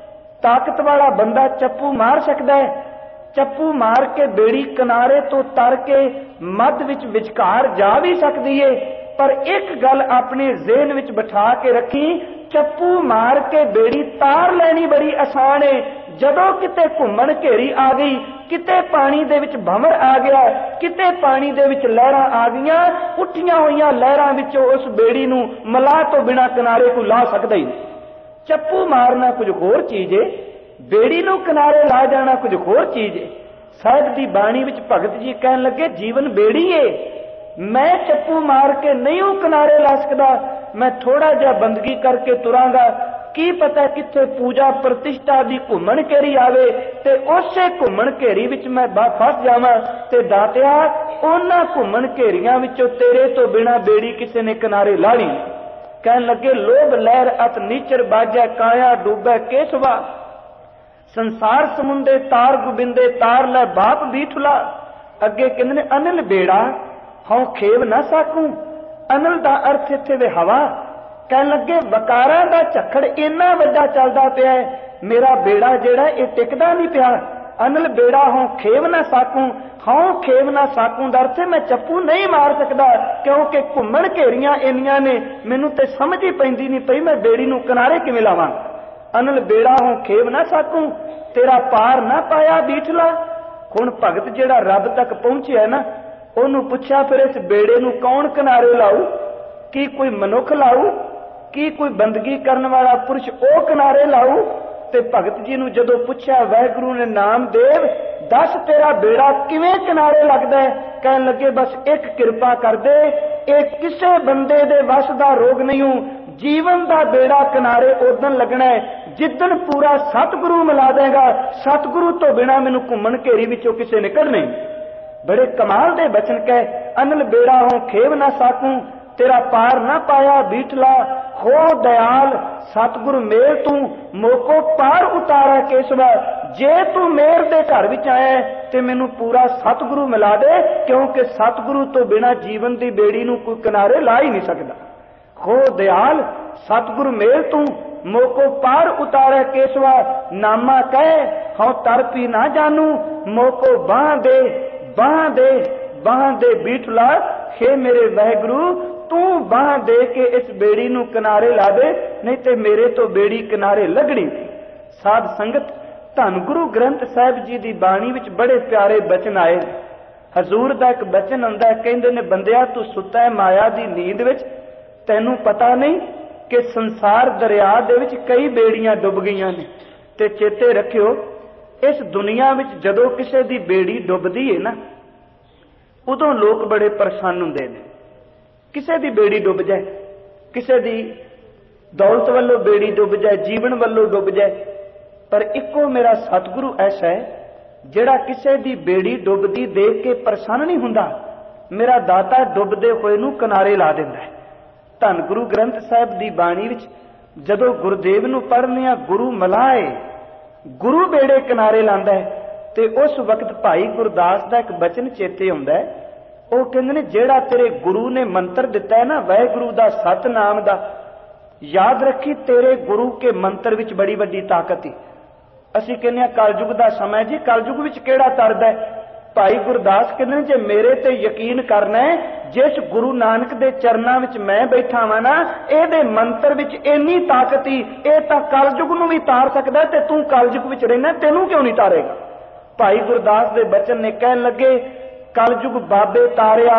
ताकत वाला बंदा चप्पू मार सकदा है। चप्पू मार के बेड़ी किनारे तो तर के मध विच विचकार जा भी सकदी है। पर एक गल अपने ज़हन विच बिठा के रखी, चप्पू मार के बेड़ी तार लैनी बड़ी आसान है। जदों किते घुम्मण घेरी आ गई, किते पानी दे विच भंवर आ गया, किते पानी दे विच लहरां आ गईयां, उठियां होईयां लहरां विचों उस बेड़ी नूं मलाह तो बिना किनारे को ला सकदा ही नहीं। चप्पू मारना कुछ होर चीज है, बेड़ी नूं किनारे ला जाना कुछ होर चीज है। साहिब दी बाणी विच भगत जी कहन लगे, जीवन बेड़ी है, मैं चप्पू मार के नहीं हूं किनारे ला सकदा। मैं थोड़ा जा बंदगी करके तुरांगा, की पता किथे पूजा प्रतिष्ठा दी घुम्मण घेरी आवे ते उसे घुम्मण घेरी विच मैं फस जावां। ते दातिया उन्हां घुम्मण घेरियां विचों तेरे तो बिना बेड़ी किसी ने किनारे लाणी। कहन लगे, लोभ लहर अत नीचर बाजै, काया डूबै केशवा। संसार समुंदे तार गोबिंदे, तार लै बाप बीठला। अगे कहंदे ने, अनिल बेड़ा हूं खेव ना साकूं। अनिल दा अर्थ इत्थे वे हवा। कहन लगे, वकारां दा झक्खड़ इन्ना वड्डा चलदा पिया है, मेरा बेड़ा जिहड़ा ये टिकदा नहीं पिया। अनिल बेड़ा हूं खेव ना साकूं। हूं खेव ना साकूं दा अर्थ मैं चप्पू नहीं मार सकदा, क्योंकि घुम्मण घेरियां इन्नियां ने, मैनूं ते समझ ही पैंदी नहीं पई मैं बेड़ी नूं किनारे किवें लावां। अनिल बेड़ा हूं खेव ना साकूं, तेरा पार ना पाया बीठला। हुण भगत जिहड़ा रब तक पहुंचिया ना, ਉਹਨੂੰ ਪੁੱਛਿਆ, ਫਿਰ ਇਸ ਬੇੜੇ ਨੂੰ ਕੌਣ ਕਿਨਾਰੇ ਲਾਊ? ਕੀ ਕੋਈ ਮਨੁੱਖ ਲਾਊ? ਕੀ ਕੋਈ ਬੰਦਗੀ ਕਰਨ ਵਾਲਾ ਪੁਰਸ਼ ਉਹ ਕਿਨਾਰੇ ਲਾਊ? ਤੇ ਭਗਤ ਜੀ ਨੂੰ ਜਦੋਂ ਪੁੱਛਿਆ ਵਾਹਿਗੁਰੂ ਨੇ ਨਾਮਦੇਵ ਦੱਸ ਤੇਰਾ ਬੇੜਾ ਕਿਵੇਂ ਕਿਨਾਰੇ ਲੱਗਦਾ ਹੈ? ਕਹਿਣ ਲੱਗੇ ਬਸ ਇੱਕ ਕਿਰਪਾ ਕਰ ਦੇ, ਇਹ ਕਿਸੇ ਬੰਦੇ ਦੇ ਵਸ ਦਾ ਰੋਗ ਨਹੀਂ ਹੂੰ, ਜੀਵਨ ਦਾ ਬੇੜਾ ਕਿਨਾਰੇ ਉਦਣ ਲੱਗਣਾ ਹੈ ਜਿੱਦਣ ਪੂਰਾ ਸਤਿਗੁਰੂ ਮਿਲਾ ਦੇਗਾ। ਸਤਿਗੁਰੂ ਤੋਂ ਬਿਨਾ ਮੈਨੂੰ ਘੁੰਮਣ ਘੇਰੀ ਵਿੱਚੋਂ ਕਿਸੇ ਨੇ ਕੱਢਣੇ। ਬੜੇ ਕਮਾਲ ਦੇ ਬਚਨ ਕਹਿ, ਅਨਲ ਬੇੜਾ ਹੋ ਖੇਵ ਨਾ ਸਾਕੂ, ਤੇਰਾ ਪਾਰ ਨਾ ਪਾਇਆ ਬੀਠਲਾ, ਹੋ ਦਇਆਲ ਸਤਿਗੁਰ ਮੇਰ ਤੂੰ ਮੋਕੋ ਪਾਰ ਉਤਾਰਾ ਕੇਸਵਾ। ਜੇ ਤੂੰ ਮੇਰ ਦੇ ਘਰ ਵਿੱਚ ਆਇਆ ਤੇ ਮੈਨੂੰ ਪੂਰਾ ਸਤਿਗੁਰੂ ਮਿਲਾ ਦੇ, ਕਿਉਂਕਿ ਸਤਿਗੁਰੂ ਤੋਂ ਬਿਨਾ ਜੀਵਨ ਦੀ ਬੇੜੀ ਨੂੰ ਕੋਈ ਕਿਨਾਰੇ ਲਾ ਹੀ ਨਹੀਂ ਸਕਦਾ। ਹੋ ਦਇਆਲ ਸਤਿਗੁਰ ਮੇਰ ਤੂੰ ਮੋਕੋ ਪਾਰ ਉਤਾਰੇ ਕੇਸਵਾ, ਨਾਮਾ ਕਹਿ ਹਉ ਤਰਪੀ ਨਾ ਜਾਨੂ, ਮੋਕੋ ਬਾਹ ਦੇ ਬਾਹ ਦੇ ਬਾਹ ਦੇ ਬੀਠਲਾ। ਹੇ ਮੇਰੇ ਵਾਹਿਗੁਰੂ ਤੂੰ ਬਾਹ ਦੇ ਕੇ ਇਸ ਬੇੜੀ ਨੂੰ ਕਿਨਾਰੇ ਲਾ ਦੇ, ਨਹੀਂ ਤੇ ਮੇਰੇ ਤੋਂ ਬੇੜੀ ਕਿਨਾਰੇ ਲੱਗਣੀ। ਸਾਧ ਸੰਗਤ, ਧੰਨ ਗੁਰੂ ਗ੍ਰੰਥ ਸਾਹਿਬ ਜੀ ਦੀ ਬਾਣੀ ਵਿੱਚ ਬੜੇ ਪਿਆਰੇ ਬਚਨ ਆਏ। ਹਜ਼ੂਰ ਦਾ ਇੱਕ ਬਚਨ ਆਉਂਦਾ, ਕਹਿੰਦੇ ਨੇ ਬੰਦਿਆ ਤੂੰ ਸੁੱਤਾ ਹੈ ਮਾਇਆ ਦੀ ਨੀਂਦ ਵਿੱਚ, ਤੈਨੂੰ ਪਤਾ ਨਹੀਂ ਕਿ ਸੰਸਾਰ ਦਰਿਆ ਦੇ ਵਿੱਚ ਕਈ ਬੇੜੀਆਂ ਡੁੱਬ ਗਈਆਂ ਨੇ। ਤੇ ਚੇਤੇ ਰੱਖਿਓ ਇਸ ਦੁਨੀਆ ਵਿੱਚ ਜਦੋਂ ਕਿਸੇ ਦੀ ਬੇੜੀ ਡੁੱਬਦੀ ਹੈ ਨਾ, ਉਦੋਂ ਲੋਕ ਬੜੇ ਪਰੇਸ਼ਾਨ ਹੁੰਦੇ ਨੇ। ਕਿਸੇ ਦੀ ਬੇੜੀ ਡੁੱਬ ਜਾਏ, ਕਿਸੇ ਦੀ ਦੌਲਤ ਵੱਲੋਂ ਬੇੜੀ ਡੁੱਬ ਜਾਏ, ਜੀਵਨ ਵੱਲੋਂ ਡੁੱਬ ਜਾਏ, ਪਰ ਇੱਕੋ ਮੇਰਾ ਸਤਿਗੁਰੂ ਐਸਾ ਹੈ ਜਿਹੜਾ ਕਿਸੇ ਦੀ ਬੇੜੀ ਡੁੱਬਦੀ ਦੇਖ ਕੇ ਪਰੇਸ਼ਾਨ ਨਹੀਂ ਹੁੰਦਾ। ਮੇਰਾ ਦਾਤਾ ਡੁੱਬਦੇ ਹੋਏ ਨੂੰ ਕਿਨਾਰੇ ਲਾ ਦਿੰਦਾ ਹੈ। ਧੰਨ ਗੁਰੂ ਗ੍ਰੰਥ ਸਾਹਿਬ ਦੀ ਬਾਣੀ ਵਿੱਚ ਜਦੋਂ ਗੁਰਦੇਵ ਨੂੰ ਪੜ੍ਹਨੇ ਆ, ਗੁਰੂ ਮਲਾਏ ਗੁਰੂ ਬੇੜੇ ਕਿਨਾਰੇ ਲਾਂਦਾ ਹੈ, ਤੇ ਉਸ ਵਕਤ ਭਾਈ ਗੁਰਦਾਸ ਦਾ ਇੱਕ ਬਚਨ ਚੇਤੇ ਆਉਂਦਾ ਹੈ। ਉਹ ਕਹਿੰਦੇ ਨੇ ਜਿਹੜਾ ਤੇਰੇ ਗੁਰੂ ਨੇ ਮੰਤਰ ਦਿੱਤਾ ਹੈ ਨਾ ਵਾਹਿਗੁਰੂ ਦਾ ਸਤਨਾਮ ਦਾ, ਯਾਦ ਰੱਖੀ ਤੇਰੇ ਗੁਰੂ ਕੇ ਮੰਤਰ ਵਿੱਚ ਬੜੀ ਵੱਡੀ ਤਾਕਤ ਹੈ। ਅਸੀਂ ਕਹਿੰਦੇ ਹਾਂ ਕਲਯੁਗ ਦਾ ਸਮਾਂ ਜੀ, ਕਲਯੁਗ ਵਿੱਚ ਕਿਹੜਾ ਤਰਦਾ ਹੈ? ਭਾਈ ਗੁਰਦਾਸ ਕਹਿੰਦੇ ਨੇ ਜੇ ਮੇਰੇ ਤੇ ਯਕੀਨ ਕਰਨਾ ਹੈ, ਜਿਸ ਗੁਰੂ ਨਾਨਕ ਦੇ ਚਰਨਾਂ ਵਿੱਚ ਮੈਂ ਬੈਠਾ ਵਾਂ ਨਾ, ਇਹਦੇ ਮੰਤਰ ਵਿੱਚ ਇੰਨੀ ਤਾਕਤ ਹੀ, ਇਹ ਤਾਂ ਕਲਯੁਗ ਨੂੰ ਵੀ ਤਾਰ ਸਕਦਾ, ਤੇ ਤੂੰ ਕਲਯੁਗ ਵਿੱਚ ਰਹਿਣਾ, ਤੈਨੂੰ ਕਿਉਂ ਨਹੀਂ ਤਾਰੇਗਾ? ਭਾਈ ਗੁਰਦਾਸ ਦੇ ਬਚਨ ਨੇ ਕਹਿਣ ਲੱਗੇ ਕਲਯੁਗ ਬਾਬੇ ਤਾਰਿਆ,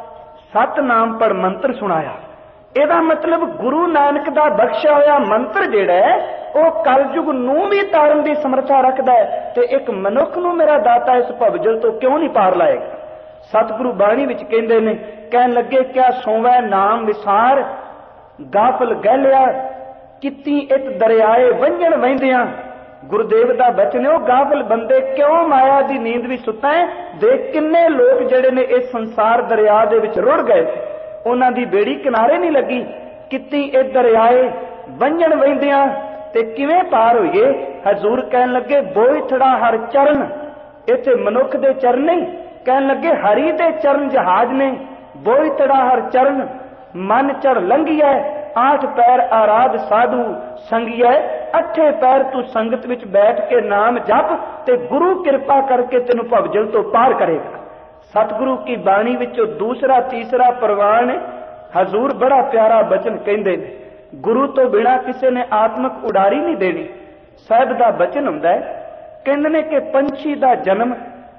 ਸਤਨਾਮ ਪੜ ਮੰਤਰ ਸੁਣਾਇਆ। ਇਹਦਾ ਮਤਲਬ ਗੁਰੂ ਨਾਨਕ ਦਾ ਬਖਸ਼ਿਆ ਹੋਇਆ ਮੰਤਰ ਜਿਹੜਾ ਹੈ ਉਹ ਕਲਯੁਗ ਨੂੰ ਵੀ ਤਾਰਨ ਦੀ ਸਮਰੱਥਾ ਰੱਖਦਾ ਹੈ, ਤੇ ਇੱਕ ਮਨੁੱਖ ਨੂੰ ਮੇਰਾ ਦਾਤਾ ਇਸ ਭਵਜਲ ਤੋਂ ਕਿਉਂ ਨਹੀਂ ਪਾਰ ਲਾਏਗਾ? ਸਤਿਗੁਰੂ ਬਾਣੀ ਵਿੱਚ ਕਹਿੰਦੇ ਨੇ, ਕਹਿਣ ਲੱਗੇ ਕਿਆ ਸੋਵੈ ਨਾਮ ਵਿਸਾਰ, ਗਾਫਲ ਗਹਿਲਿਆ ਕੀਤੀ ਇਤ ਦਰਿਆਏ ਵੰਝਣ ਵਹਿੰਦਿਆਂ। ਗੁਰਦੇਵ ਦਾ ਬਚਨ ਹੈ, ਉਹ ਗਾਫਲ ਬੰਦੇ ਕਿਉਂ ਮਾਇਆ ਦੀ ਨੀਂਦ ਵਿੱਚ ਸੁੱਤਾ ਹੈ? ਦੇਖ ਕਿੰਨੇ ਲੋਕ ਜਿਹੜੇ ਨੇ ਇਸ ਸੰਸਾਰ ਦਰਿਆ ਦੇ ਵਿੱਚ ਰੁੜ ਗਏ, ਉਹਨਾਂ ਦੀ ਬੇੜੀ ਕਿਨਾਰੇ ਨਹੀਂ ਲੱਗੀ। ਕੀਤੀ ਇਹ ਦਰਿਆਏ ਵੰਝਣ ਵਹਿੰਦਿਆਂ, ਤੇ ਕਿਵੇਂ ਪਾਰ ਹੋਈਏ? ਹਜ਼ੂਰ ਕਹਿਣ ਲੱਗੇ ਬੋਇਥੜਾ ਹਰ ਚਰਨ, ਇੱਥੇ ਮਨੁੱਖ ਦੇ ਚਰਨ ਨਹੀਂ, ਕਹਿਣ ਲੱਗੇ ਹਰੀ ਦੇ ਚਰਨ ਜਹਾਜ਼ ਨੇ। ਬੋਇਥੜਾ ਹਰ ਚਰਨ ਮਨ ਚੜ ਲੰਘੀਐ, ਆਠ ਪੈਰ ਆਰਾਧ ਸਾਧੂ ਸੰਗੀਐ। ਅੱਠੇ ਪੈਰ ਤੂੰ ਸੰਗਤ ਵਿੱਚ ਬੈਠ ਕੇ ਨਾਮ ਜਪ, ਤੇ ਗੁਰੂ ਕਿਰਪਾ ਕਰਕੇ ਤੈਨੂੰ ਭਵਜਲ ਤੋਂ ਪਾਰ ਕਰੇਗਾ। ਸਤਿਗੁਰੂ ਕੀ ਬਾਣੀ ਵਿੱਚੋਂ ਦੂਸਰਾ ਤੀਸਰਾ ਪ੍ਰਵਾਨ ਹਜ਼ੂਰ ਬੜਾ ਪਿਆਰਾ ਬਚਨ ਕਹਿੰਦੇ ਨੇ, ਗੁਰੂ ਤੋਂ ਬਿਨਾਂ ਕਿਸੇ ਨੇ ਆਤਮਕ ਉਡਾਰੀ ਨਹੀਂ ਦੇਣੀ। ਸਾਹਿਬ ਦਾ ਬਚਨ ਹੁੰਦਾ ਹੈ, ਕਹਿੰਦੇ ਨੇ ਕਿ ਪੰਛੀ ਦਾ ਜਨਮ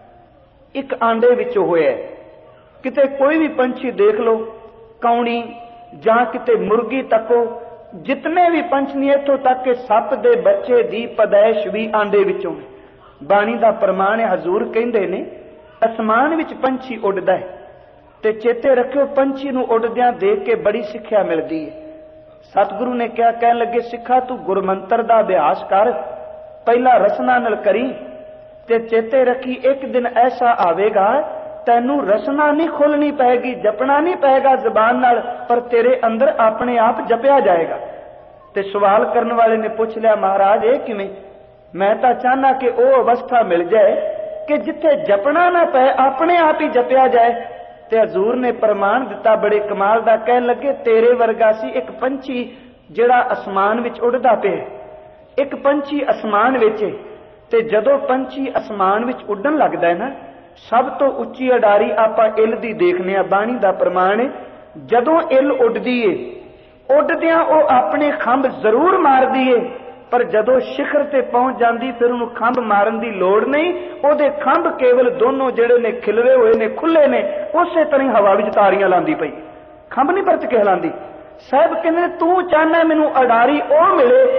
ਇੱਕ ਆਂਡੇ ਵਿੱਚੋਂ ਹੋਇਆ। ਕਿਤੇ ਕੋਈ ਵੀ ਪੰਛੀ ਦੇਖ ਲਓ, ਕੌਣੀ ਜਾਂ ਕਿਤੇ ਮੁਰਗੀ ਤੱਕੋ, ਜਿਤਨੇ ਵੀ ਪੰਛੀ ਇੱਥੋਂ ਤੱਕ ਕਿ ਸੱਪ ਦੇ ਬੱਚੇ ਦੀ ਪੈਦਾਇਸ਼ ਵੀ ਆਂਡੇ ਵਿੱਚੋਂ। ਬਾਣੀ ਦਾ ਪ੍ਰਮਾਣ ਹੈ, ਹਜ਼ੂਰ ਕਹਿੰਦੇ ਨੇ ਅਸਮਾਨ ਵਿੱਚ ਪੰਛੀ ਉੱਡਦਾ ਹੈ, ਤੇ ਚੇਤੇ ਰੱਖਿਓ ਪੰਛੀ ਨੂੰ ਉੱਡਦਿਆਂ ਦੇਖ ਕੇ ਬੜੀ ਸਿੱਖਿਆ ਮਿਲਦੀ ਹੈ। ਸਤਿਗੁਰੂ ਨੇ ਕਿਹਾ, ਕਹਿਣ ਲੱਗੇ ਸਿੱਖਾ ਤੂੰ ਗੁਰਮੰਤਰ ਦਾ ਅਭਿਆਸ ਕਰ, ਪਹਿਲਾਂ ਰਸਨਾ ਨਾਲ ਕਰੀ, ਤੇ ਚੇਤੇ ਰੱਖੀ ਇੱਕ ਦਿਨ ਐਸਾ ਆਵੇਗਾ ਤੈਨੂੰ ਰਸਨਾ ਨਹੀਂ ਖੋਲਣੀ ਪਏਗੀ, ਜਪਣਾ ਨਹੀਂ ਪਏਗਾ ਜ਼ਬਾਨ ਨਾਲ, ਪਰ ਤੇਰੇ ਅੰਦਰ ਆਪਣੇ ਆਪ ਜਪਿਆ ਜਾਏਗਾ। ਤੇ ਸਵਾਲ ਕਰਨ ਵਾਲੇ ਨੇ ਪੁੱਛ ਲਿਆ, ਮਹਾਰਾਜ ਇਹ ਕਿਵੇਂ? ਮੈਂ ਤਾਂ ਚਾਹਨਾ ਕਿ ਉਹ ਅਵਸਥਾ ਮਿਲ ਜਾਏ ਕਿ ਜਿੱਥੇ ਜਪਣਾ ਨਾ ਪਏ, ਆਪਣੇ ਆਪ ਹੀ ਜਪਿਆ ਜਾਏ। ਤੇ ਹਜ਼ੂਰ ਨੇ ਪ੍ਰਮਾਣ ਦਿੱਤਾ ਬੜੇ ਕਮਾਲ ਦਾ, ਕਹਿਣ ਲੱਗੇ ਤੇਰੇ ਵਰਗਾ ਸੀ ਇੱਕ ਪੰਛੀ ਜਿਹੜਾ ਅਸਮਾਨ ਵਿੱਚ ਉੱਡਦਾ ਪਿਆ। ਇੱਕ ਪੰਛੀ ਅਸਮਾਨ ਵਿੱਚ, ਤੇ ਜਦੋਂ ਪੰਛੀ ਅਸਮਾਨ ਵਿੱਚ ਉੱਡਣ ਲੱਗਦਾ ਹੈ ਨਾ, ਸਭ ਤੋਂ ਉੱਚੀ ਅਡਾਰੀ ਆਪਾਂ ਇੱਲ ਦੀ ਦੇਖਨੇ ਆ। ਬਾਣੀ ਦਾ ਪ੍ਰਮਾਣ ਹੈ, ਜਦੋਂ ਇੱਲ ਉੱਡਦੀ ਏ, ਉੱਡਦਿਆਂ ਉਹ ਆਪਣੇ ਖੰਭ ਜ਼ਰੂਰ ਮਾਰਦੀ ਏ, ਪਰ ਜਦੋਂ ਸਿਖਰ ਤੇ ਪਹੁੰਚ ਜਾਂਦੀ ਫਿਰ ਉਹਨੂੰ ਖੰਭ ਮਾਰਨ ਦੀ ਲੋੜ ਨਹੀਂ। ਉਹਦੇ ਖੰਭ ਕੇਵਲ ਦੋਨੋਂ ਜਿਹੜੇ ਨੇ ਖਿਲਰੇ ਹੋਏ ਨੇ, ਖੁੱਲੇ ਨੇ, ਉਸੇ ਤਰ੍ਹਾਂ ਹਵਾ ਵਿੱਚ ਤਾਰੀਆਂ ਲਾਂਦੀ ਪਈ, ਖੰਭ ਨਹੀਂ ਪਰਤ ਕੇ ਹਿਲਾਂਦੀ। ਸਾਹਿਬ ਕਹਿੰਦੇ ਤੂੰ ਚਾਹਨਾ ਮੈਨੂੰ ਅਡਾਰੀ ਉਹ ਮਿਲੇ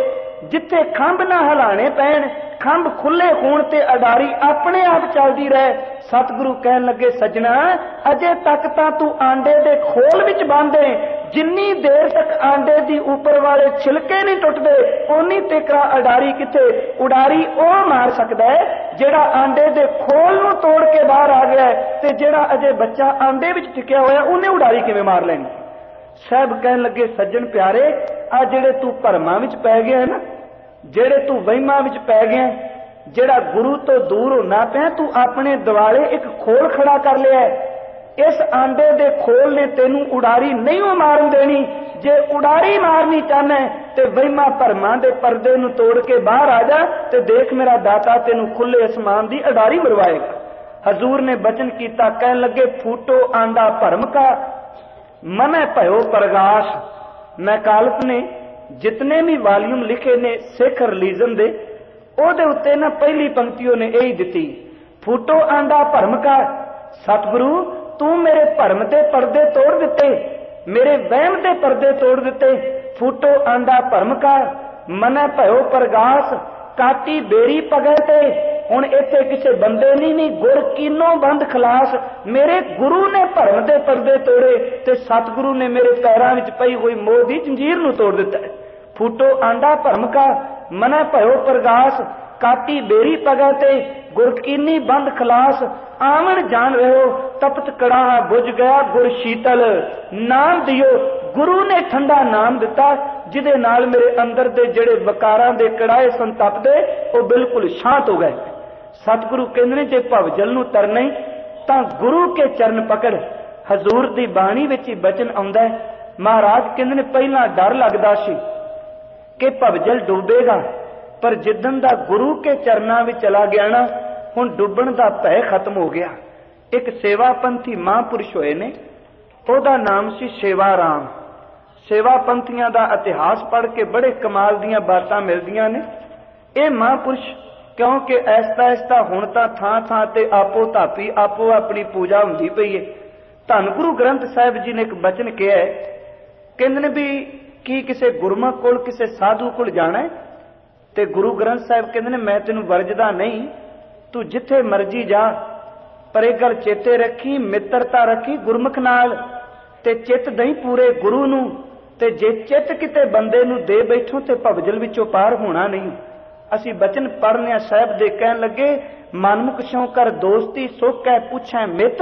जिथे खंभ ना हिलाने पैण, खंभ खुले होण ते अडारी अपने आप चलदी रहे। सतगुरु कहन लगे सजना अजे तक तां तू आंडे दे खोल विच बंद है, जिन्नी देर तक आंडे दी ऊपर वाले छिलके नहीं टुटदे उन्नी तेकरा अडारी किथे। उडारी ओ मार सकदा है जेड़ा आंडे दे खोल नूं तोड़ के बाहर आ गया है, ते जेड़ा अजे बच्चा आंडे विच टिकिया होया उन्हें उडारी किवें मार लेनी। साहब कहन लगे सज्जन प्यारे आ जेड़े तू भरमां विच पै गया है ना, जेड़े तू वहिमां विच पै गया, जेड़ा गुरु तो दूर होना पिया, तू अपने दिवाले एक खोल खड़ा कर लिया है। इस आंडे दे खोल ने तेनू उडारी नहीं मारन देनी। जे उडारी मारनी चाहना है ते वहिमां भरमां दे पर्दे नू तोड़ के बाहर आ जा ते देख मेरा दाता तेनू खुले आसमान दी उडारी मरवाएगा। हजूर ने बचन कीता, कहन लगे फूटो आंडा भरम का मनै भयो प्रगाश। मैकालत ने जितने भी वॉल्यूम लिखे ने सिख रिलीजन दे ओदे उत्ते ना पहली पंक्तियों ने यही दिती, फूटो आंडा भरम का। सतगुरु तू मेरे भरम दे पर्दे तोड़ दिते, मेरे वहम दे पर्दे तोड़ दिते। फूटो आंडा भरम का मनै भयो प्रगाश, काटी बेरी पगै ते। हुण इत्थे किसे बंदे नहीं गुर कीनो बंद खलास। मेरे गुरु ने भरम दे पर्दे तोड़े ते सतगुरु ने मेरे पैरां विच पई होई मोह दी जंजीर नूं तोड़ दिता। फूटो आंडा भरम का मनै भयो प्रगाश, काटी बेरी पगै ते। गुरकीनी बंद खलास, आवन जान रहो तपत कड़ाहा बुझ गया गुर शीतल। नाम दियो गुरु ने ठंडा नाम दिता, जिदे नाल मेरे अंदर दे जेड़े वकारां दे कड़ाए सन तपदे वो बिल्कुल शांत हो गए। सतगुरु कहंदे ने जे भवजल नूं तरना ही तां गुरु के चरण पकड़। हजूर दी बाणी विच ही बचन आउंदा है। महाराज कहंदे ने पहला डर लगदा सी कि भवजल डूबेगा, पर जिदन दा गुरु के चरनां विच चला गया ना हुण डुबण दा भय खत्म हो गया। एक सेवापंथी महापुरुष होए ने, ओदा नाम सी सेवाराम। सेवापंथियां दा इतिहास पढ़ के बड़े कमाल दीयां बातां मिलदियां ने। ये महापुरुष क्योंकि ऐसता ऐसता हुण तां थां थां ते आपो धापी आपो अपनी पूजा हुंदी पई है। धन गुरु ग्रंथ साहिब जी ने एक बचन कहा है, कहंदे ने भी की किसी गुरमुख कोल किसी साधु कोल जाना है ते गुरु ग्रंथ साहिब कहंदे ने मैं तेनू वरजदा नहीं, तू जिथे मर्जी जा, पर एक गल चेते रखी मित्रता रखी गुरमुख नाल ते चित दई पूरे गुरु नू। ते जे चित किते बंदे नू दे बैठो ते भवजल विचों पार होना नहीं। असी बचन पढ़ने साहिब दे कहन लगे मनमुख स्यों कर दोस्ती सुख है पुछै मित।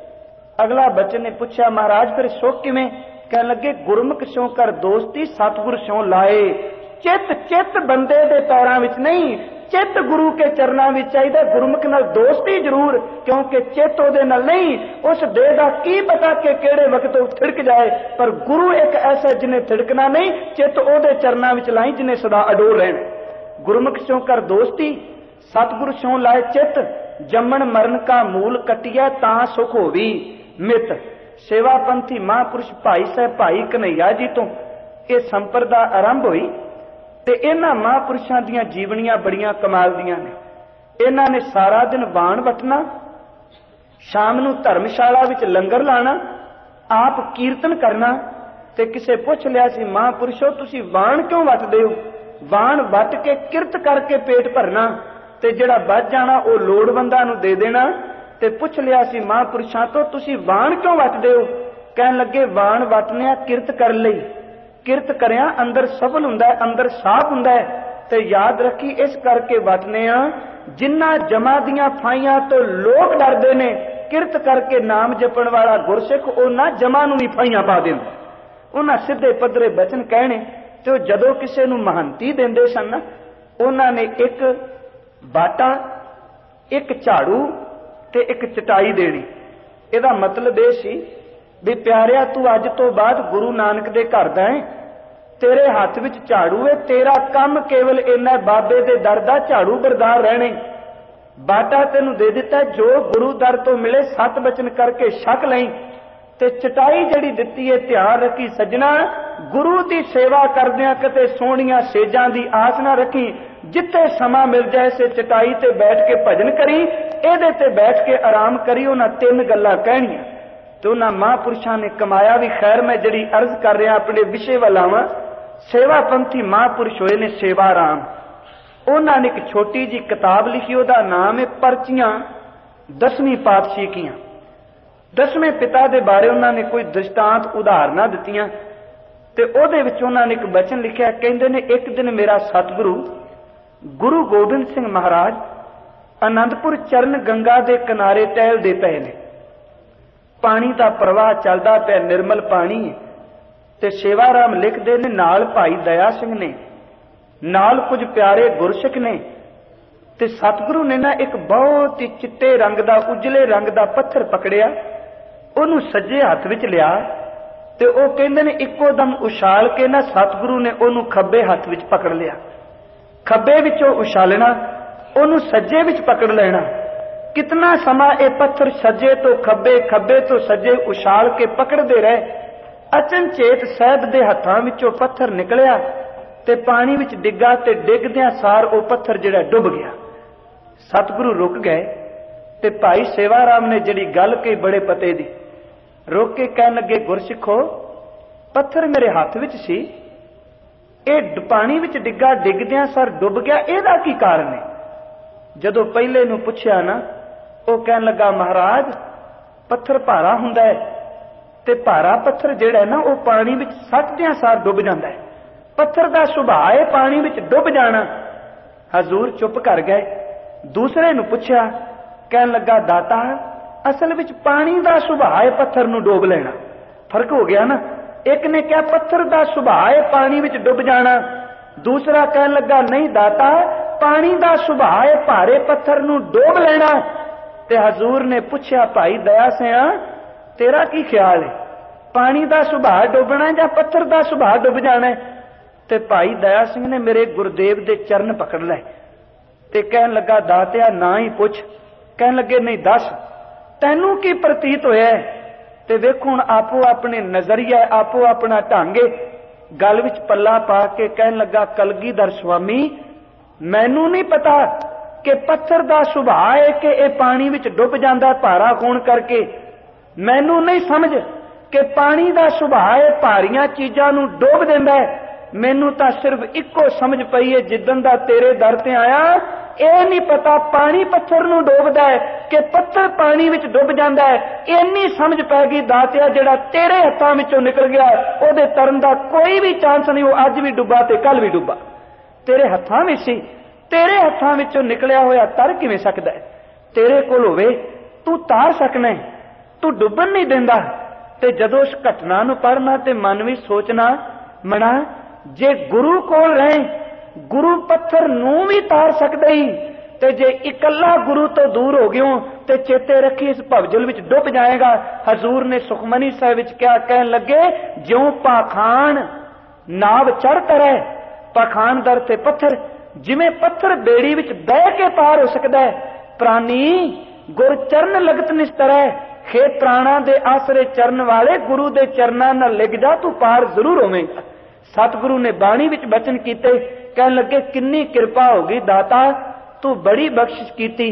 अगला बचन ने पूछा महाराज फिर सुख किवें? कहन लगे गुरमुख स्यों कर दोस्ती सतगुर स्यों लाए। चित चित बंदे दे पैरां विच नहीं, चित गुरु के चरनां विच चाहिदा। गुरमुख नाल दोस्ती जरूर, क्योंकि चित ओदे नाल नहीं, उस देह दा की पता कि किहड़े वक्त ओ थिड़क जाए, पर गुरु एक ऐसा जिन्हें थिड़कना नहीं, चित ओदे चरनां विच लाई जिन्हें सदा अडोल रहना। गुरमुख स्यों कर दोस्ती सतगुर स्यों लाए चित, जम्मण मरण का मूल कटिया तां सुख होवी मित। सेवापंथी महापुरुष भाई साहब भाई कन्हैया जी तो यह संपरदा आरंभ हुई ते इन्हां महापुरुषां दीयां जीवनियां बड़ियां कमाल दीयां ने। इन्हां ने सारा दिन वाण वटना, शाम नूं धर्मशाला विच लंगर लाना, आप कीर्तन करना। ते किसे पुछ लिया सी महापुरुषो तुसीं वाण क्यों वटदे हो? वाण वट के किरत करके पेट भरना ते जिहड़ा बच जाना वो लोड़वंदां नूं दे देना। ते पुछ लिया सी महापुरुषां तो तुसीं वाण क्यों वटदे हो? कहन लगे वाण वटनिया किरत कर लई, किरत करिया अंदर सफल हुंदा है, अंदर साफ हुंदा है। ते याद रखी इस करके वटने आ जिन्ना जमा दियां फाइयां तो लोग डरदे ने, किरत करके नाम जपण वाला गुरसिख उन्हां जमा नूं भी फाइयां पा दिंदा। उन्हां सिद्धे पद्धरे बचन कहने ते जदों किसे नूं महंती दिंदे सन ना, उन्हां ने एक बाटा, एक झाड़ू ते एक चटाई देनी। इहदा मतलब यह सी भी प्यारिया तू अज तो बाद गुरु नानक दे घर दा है, तेरे हाथ विच झाड़ू है, तेरा काम केवल इन्ना बाबे दे दर दा झाड़ू बरदार रहने। बाटा तेनू दे दिता, जो गुरु दर तो मिले सत बचन करके छक लई। ते चटाई जड़ी दिती है ध्यान रखी सजना, गुरु की सेवा करदियां किते सोहणियां सेजां दी आस ना रखी। जिथे समा मिल जाए से चटाई ते बैठ के भजन करी, इहदे ते बैठ के आराम करी। उन्हां तीन गल्लां कहणियां तो उन्हां महापुरुषां ने कमाया भी। खैर मैं जड़ी अर्ज कर रहा अपने विषय वाल आवां, ਸੇਵਾ ਪੰਥੀ ਮਹਾਂਪੁਰਸ਼ ਹੋਏ ਨੇ ਸੇਵਾ ਰਾਮ। ਉਹਨਾਂ ਨੇ ਇੱਕ ਛੋਟੀ ਜੀ ਕਿਤਾਬ ਲਿਖੀ, ਉਹਦਾ ਨਾਮ ਹੈ ਪਰਚੀਆਂ 10ਵੀਂ ਪਾਤਸ਼ਾਹੀ ਕੀਆਂ। 10ਵੇਂ ਪਿਤਾ ਦੇ ਬਾਰੇ ਉਹਨਾਂ ਨੇ ਕੋਈ ਦ੍ਰਿਸ਼ਟਾਂਤ ਉਦਾਹਰਨਾਂ ਦਿੱਤੀਆਂ ਤੇ ਉਹਦੇ ਵਿੱਚ ਉਹਨਾਂ ਨੇ ਇੱਕ ਬਚਨ ਲਿਖਿਆ। ਕਹਿੰਦੇ ਨੇ, ਇੱਕ ਦਿਨ ਮੇਰਾ ਸਤਿਗੁਰੂ ਗੁਰੂ ਗੋਬਿੰਦ ਸਿੰਘ ਮਹਾਰਾਜ ਆਨੰਦਪੁਰ ਚਰਨ ਗੰਗਾ ਦੇ ਕਿਨਾਰੇ ਟਹਿਲਦੇ ਪਏ ਨੇ। ਪਾਣੀ ਦਾ ਪ੍ਰਵਾਹ ਚੱਲਦਾ ਪਿਆ, ਨਿਰਮਲ ਪਾਣੀ ਹੈ। ਤੇ ਸੇਵਾ ਰਾਮ ਲਿਖਦੇ ਨੇ, ਨਾਲ ਭਾਈ ਦਇਆ ਸਿੰਘ ਨੇ, ਨਾਲ ਕੁਝ ਪਿਆਰੇ ਗੁਰਸਿੱਖ ਨੇ। ਤੇ ਸਤਿਗੁਰੂ ਨੇ ਨਾ ਇੱਕ ਬਹੁਤ ਹੀ ਚਿੱਟੇ ਰੰਗ ਦਾ, ਉਜਲੇ ਰੰਗ ਦਾ ਪੱਥਰ ਪਕੜਿਆ, ਉਹਨੂੰ ਸੱਜੇ ਹੱਥ ਵਿੱਚ ਲਿਆ ਤੇ ਉਹ ਕਹਿੰਦੇ ਨੇ ਇੱਕੋ ਦਮ ਉਛਾਲ ਕੇ ਨਾ ਸਤਿਗੁਰੂ ਨੇ ਉਹਨੂੰ ਖੱਬੇ ਹੱਥ ਵਿੱਚ ਪਕੜ ਲਿਆ। ਖੱਬੇ ਵਿੱਚੋਂ ਉਛਾਲਣਾ, ਉਹਨੂੰ ਸੱਜੇ ਵਿੱਚ ਪਕੜ ਲੈਣਾ। ਕਿਤਨਾ ਸਮਾਂ ਇਹ ਪੱਥਰ ਸੱਜੇ ਤੋਂ ਖੱਬੇ, ਖੱਬੇ ਤੋਂ ਸੱਜੇ ਉਛਾਲ ਕੇ ਪਕੜਦੇ ਰਹੇ। ਅਚਨਚੇਤ ਸਾਹਿਬ ਦੇ ਹੱਥਾਂ ਵਿੱਚੋਂ ਪੱਥਰ ਨਿਕਲਿਆ ਤੇ ਪਾਣੀ ਵਿੱਚ ਡਿੱਗਾ ਤੇ ਡਿੱਗਦਿਆਂ ਸਾਰ ਉਹ ਪੱਥਰ ਜਿਹੜਾ ਡੁੱਬ ਗਿਆ। ਸਤਿਗੁਰੂ ਰੁਕ ਗਏ ਤੇ ਭਾਈ ਸੇਵਾ ਰਾਮ ਨੇ ਜਿਹੜੀ ਗੱਲ ਕਹੀ ਬੜੇ ਪਤੇ ਦੀ, ਰੁਕ ਕੇ ਕਹਿਣ ਲੱਗੇ, ਗੁਰਸਿੱਖੋ, ਪੱਥਰ ਮੇਰੇ ਹੱਥ ਵਿੱਚ ਸੀ, ਇਹ ਪਾਣੀ ਵਿੱਚ ਡਿੱਗਾ, ਡਿੱਗਦਿਆਂ ਸਾਰ ਡੁੱਬ ਗਿਆ, ਇਹਦਾ ਕੀ ਕਾਰਨ ਹੈ? ਜਦੋਂ ਪਹਿਲੇ ਨੂੰ ਪੁੱਛਿਆ ਨਾ, ਉਹ ਕਹਿਣ ਲੱਗਾ, ਮਹਾਰਾਜ, ਪੱਥਰ ਭਾਰਾ ਹੁੰਦਾ ਹੈ ਤੇ ਭਾਰਾ ਪੱਥਰ ਜਿਹੜਾ ਹੈ ਨਾ, ਉਹ ਪਾਣੀ ਵਿੱਚ ਸੱਟਦਿਆਂ ਸਾਰ ਡੁੱਬ ਜਾਂਦਾ ਹੈ। ਪੱਥਰ ਦਾ ਸੁਭਾਅ ਹੈ ਪਾਣੀ ਵਿੱਚ ਡੁੱਬ ਜਾਣਾ। ਹਜ਼ੂਰ ਚੁੱਪ ਕਰ ਗਏ। ਦੂਸਰੇ ਨੂੰ ਪੁੱਛਿਆ, ਕਹਿਣ ਲੱਗਾ, ਦਾਤਾ, ਅਸਲ ਵਿੱਚ ਪਾਣੀ ਦਾ ਸੁਭਾਅ ਹੈ ਪੱਥਰ ਨੂੰ ਡੋਬ ਲੈਣਾ। ਫਰਕ ਹੋ ਗਿਆ ਨਾ। ਇੱਕ ਨੇ ਕਿਹਾ ਪੱਥਰ ਦਾ ਸੁਭਾਅ ਹੈ ਪਾਣੀ ਵਿੱਚ ਡੁੱਬ ਜਾਣਾ, ਦੂਸਰਾ ਕਹਿਣ ਲੱਗਾ, ਨਹੀਂ ਦਾਤਾ, ਪਾਣੀ ਦਾ ਸੁਭਾਅ ਹੈ ਭਾਰੇ ਪੱਥਰ ਨੂੰ ਡੋਬ ਲੈਣਾ। ਤੇ ਹਜ਼ੂਰ ਨੇ ਪੁੱਛਿਆ, ਭਾਈ ਦਇਆ ਸਿਆ, ਤੇਰਾ ਕੀ ਖਿਆਲ ਹੈ, ਪਾਣੀ ਦਾ ਸੁਭਾਅ ਡੁੱਬਣਾ ਜਾਂ ਪੱਥਰ ਦਾ ਸੁਭਾਅ ਡੁੱਬ ਜਾਣਾ? ਤੇ ਭਾਈ ਦਇਆ ਸਿੰਘ ਨੇ ਮੇਰੇ ਗੁਰਦੇਵ ਦੇ ਚਰਨ ਪਕੜ ਲਏ ਤੇ ਕਹਿਣ ਲੱਗਾ, ਦਾਤਿਆ, ਨਾ ਹੀ ਪੁੱਛ। ਕਹਿਣ ਲੱਗੇ, ਨਹੀਂ ਦੱਸ, ਤੈਨੂੰ ਕੀ ਪ੍ਰਤੀਤ ਹੋਇਆ? ਤੇ ਵੇਖੋ ਹੁਣ ਆਪੋ ਆਪਣੇ ਨਜ਼ਰੀਆ, ਆਪੋ ਆਪਣਾ ਢੰਗ ਗੱਲ ਵਿੱਚ ਪੱਲਾ ਪਾ ਕੇ ਕਹਿਣ ਲੱਗਾ, ਕਲਗੀਧਰ ਸੁਆਮੀ, ਮੈਨੂੰ ਨਹੀਂ ਪਤਾ ਕਿ ਪੱਥਰ ਦਾ ਸੁਭਾਅ ਹੈ ਕਿ ਇਹ ਪਾਣੀ ਵਿੱਚ ਡੁੱਬ ਜਾਂਦਾ ਭਾਰਾ ਹੋਣ ਕਰਕੇ। ਮੈਨੂੰ ਨਹੀਂ ਸਮਝ ਕਿ ਪਾਣੀ ਦਾ ਸੁਭਾਅ ਹੈ ਭਾਰੀਆਂ ਚੀਜ਼ਾਂ ਨੂੰ ਡੋਬ ਦਿੰਦਾ ਹੈ। ਮੈਨੂੰ ਤਾਂ ਸਿਰਫ ਇੱਕੋ ਸਮਝ ਪਈ ਹੈ, ਜਿੱਦਣ ਦਾ ਤੇਰੇ ਦਰ ਤੇ ਆਇਆ, ਇਹ ਨਹੀਂ ਪਤਾ ਪਾਣੀ ਪੱਥਰ ਨੂੰ ਡੋਬਦਾ ਹੈ ਕਿ ਪੱਥਰ ਪਾਣੀ ਵਿੱਚ ਡੁੱਬ ਜਾਂਦਾ ਹੈ। ਇੰਨੀ ਸਮਝ ਪੈ ਗਈ ਦਾਤਿਆ, ਜਿਹੜਾ ਤੇਰੇ ਹੱਥਾਂ ਵਿੱਚੋਂ ਨਿਕਲ ਗਿਆ ਉਹਦੇ ਤਰਨ ਦਾ ਕੋਈ ਵੀ ਚਾਂਸ ਨਹੀਂ। ਉਹ ਅੱਜ ਵੀ ਡੁੱਬਾ ਤੇ ਕੱਲ ਵੀ ਡੁੱਬਾ, ਤੇਰੇ ਹੱਥਾਂ ਵਿੱਚ ਸੀ। ਤੇਰੇ ਹੱਥਾਂ ਵਿੱਚੋਂ ਨਿਕਲਿਆ ਹੋਇਆ ਤਰ ਕਿਵੇਂ ਸਕਦਾ ਹੈ? ਤੇਰੇ ਕੋਲ ਹੋਵੇ ਤੂੰ ਤਾਰ ਸਕਣਾ, ਤੂੰ ਡੁੱਬਣ ਨਹੀਂ ਦਿੰਦਾ। ਤੇ ਜਦੋਂ ਉਸ ਘਟਨਾ ਨੂੰ ਪੜ੍ਹਨਾ ਤੇ ਮਨ ਵਿੱਚ ਸੋਚਣਾ, ਮਨਾ, ਜੇ ਗੁਰੂ ਕੋਲ ਰਹੇ, ਗੁਰੂ ਪੱਥਰ ਨੂੰ ਵੀ ਤਾਰ ਸਕਦਾ ਹੀ, ਤੇ ਜੇ ਇਕੱਲਾ ਗੁਰੂ ਤੋਂ ਦੂਰ ਹੋ ਗਿਓ ਤੇ ਚੇਤੇ ਰੱਖੀ ਇਸ ਭਵਜਲ ਵਿੱਚ ਡੁੱਬ ਜਾਏਗਾ। ਹਜ਼ੂਰ ਨੇ ਸੁਖਮਨੀ ਸਾਹਿਬ ਵਿੱਚ ਕਿਹਾ, ਕਹਿਣ ਲੱਗੇ, ਜਿਉਂ ਪਾਖਾਨ ਨਾਵ ਚੜ੍ਹ ਤਰੇ, ਪਾਖਾਨ ਦਰ ਤੇ ਪੱਥਰ, ਜਿਵੇਂ ਪੱਥਰ ਬੇੜੀ ਵਿੱਚ ਬਹਿ ਕੇ ਪਾਰ ਹੋ ਸਕਦਾ ਹੈ, ਪ੍ਰਾਨੀ ਗੁਰ ਚਰਨ ਲਗਤ ਨਿਸਤਰੈ, ਖੇ ਪ੍ਰਾਣਾ ਦੇ ਆਸਰੇ ਚਰਨ ਵਾਲੇ ਗੁਰੂ ਦੇ ਚਰਨਾਂ ਨਾਲ ਲਿਗ ਜਾ, ਤੂੰ ਪਾਰ ਜ਼ਰੂਰ ਹੋਵੇਂਗਾ। ਸਤਿਗੁਰੂ ਨੇ ਬਾਣੀ ਵਿੱਚ ਬਚਨ ਕੀਤੇ। ਕਹਿਣ ਲੱਗੇ, ਕਿੰਨੀ ਕਿਰਪਾ ਹੋ ਗਈ ਦਾਤਾ, ਤੂੰ ਬੜੀ ਬਖਸ਼ਿਸ਼ ਕੀਤੀ।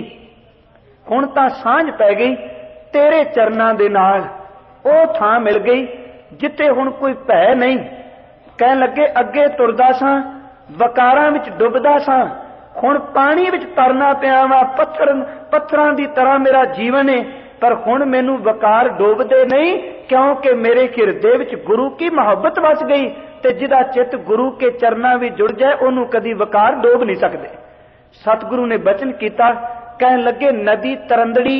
ਹੁਣ ਤਾਂ ਸਾਂਝ ਪੈ ਗਈ ਤੇਰੇ ਚਰਨਾਂ ਦੇ ਨਾਲ, ਉਹ ਥਾਂ ਮਿਲ ਗਈ ਜਿੱਥੇ ਹੁਣ ਕੋਈ ਭੈ ਨਹੀਂ। ਕਹਿਣ ਲੱਗੇ, ਅੱਗੇ ਤੁਰਦਾ ਸਾਂ, ਵਕਾਰਾਂ ਵਿੱਚ ਡੁੱਬਦਾ ਸਾਂ, ਹੁਣ ਪਾਣੀ ਵਿੱਚ ਤਰਨਾ ਪਿਆ ਵਾ। ਪੱਥਰਾਂ ਦੀ ਤਰ੍ਹਾਂ ਮੇਰਾ ਜੀਵਨ ਹੈ, ਪਰ ਹੁਣ ਮੈਨੂੰ ਵਕਾਰ ਡੋਬਦੇ ਨਹੀਂ, ਕਿਉਂਕਿ ਮੇਰੇ ਹਿਰਦੇ ਵਿੱਚ ਗੁਰੂ ਕੀ ਮੁਹੱਬਤ ਵਸ ਗਈ। ਤੇ ਜਿਹਦਾ ਚਿੱਤ ਗੁਰੂ ਕੇ ਚਰਨਾਂ ਵਿੱਚ ਜੁੜ ਜਾਏ, ਉਹਨੂੰ ਕਦੀ ਵਕਾਰ ਡੋਬ ਨਹੀਂ ਸਕਦੇ। ਸਤਿਗੁਰੂ ਨੇ ਬਚਨ ਕੀਤਾ। ਕਹਿਣ ਲੱਗੇ, ਨਦੀ ਤਰੰਦੜੀ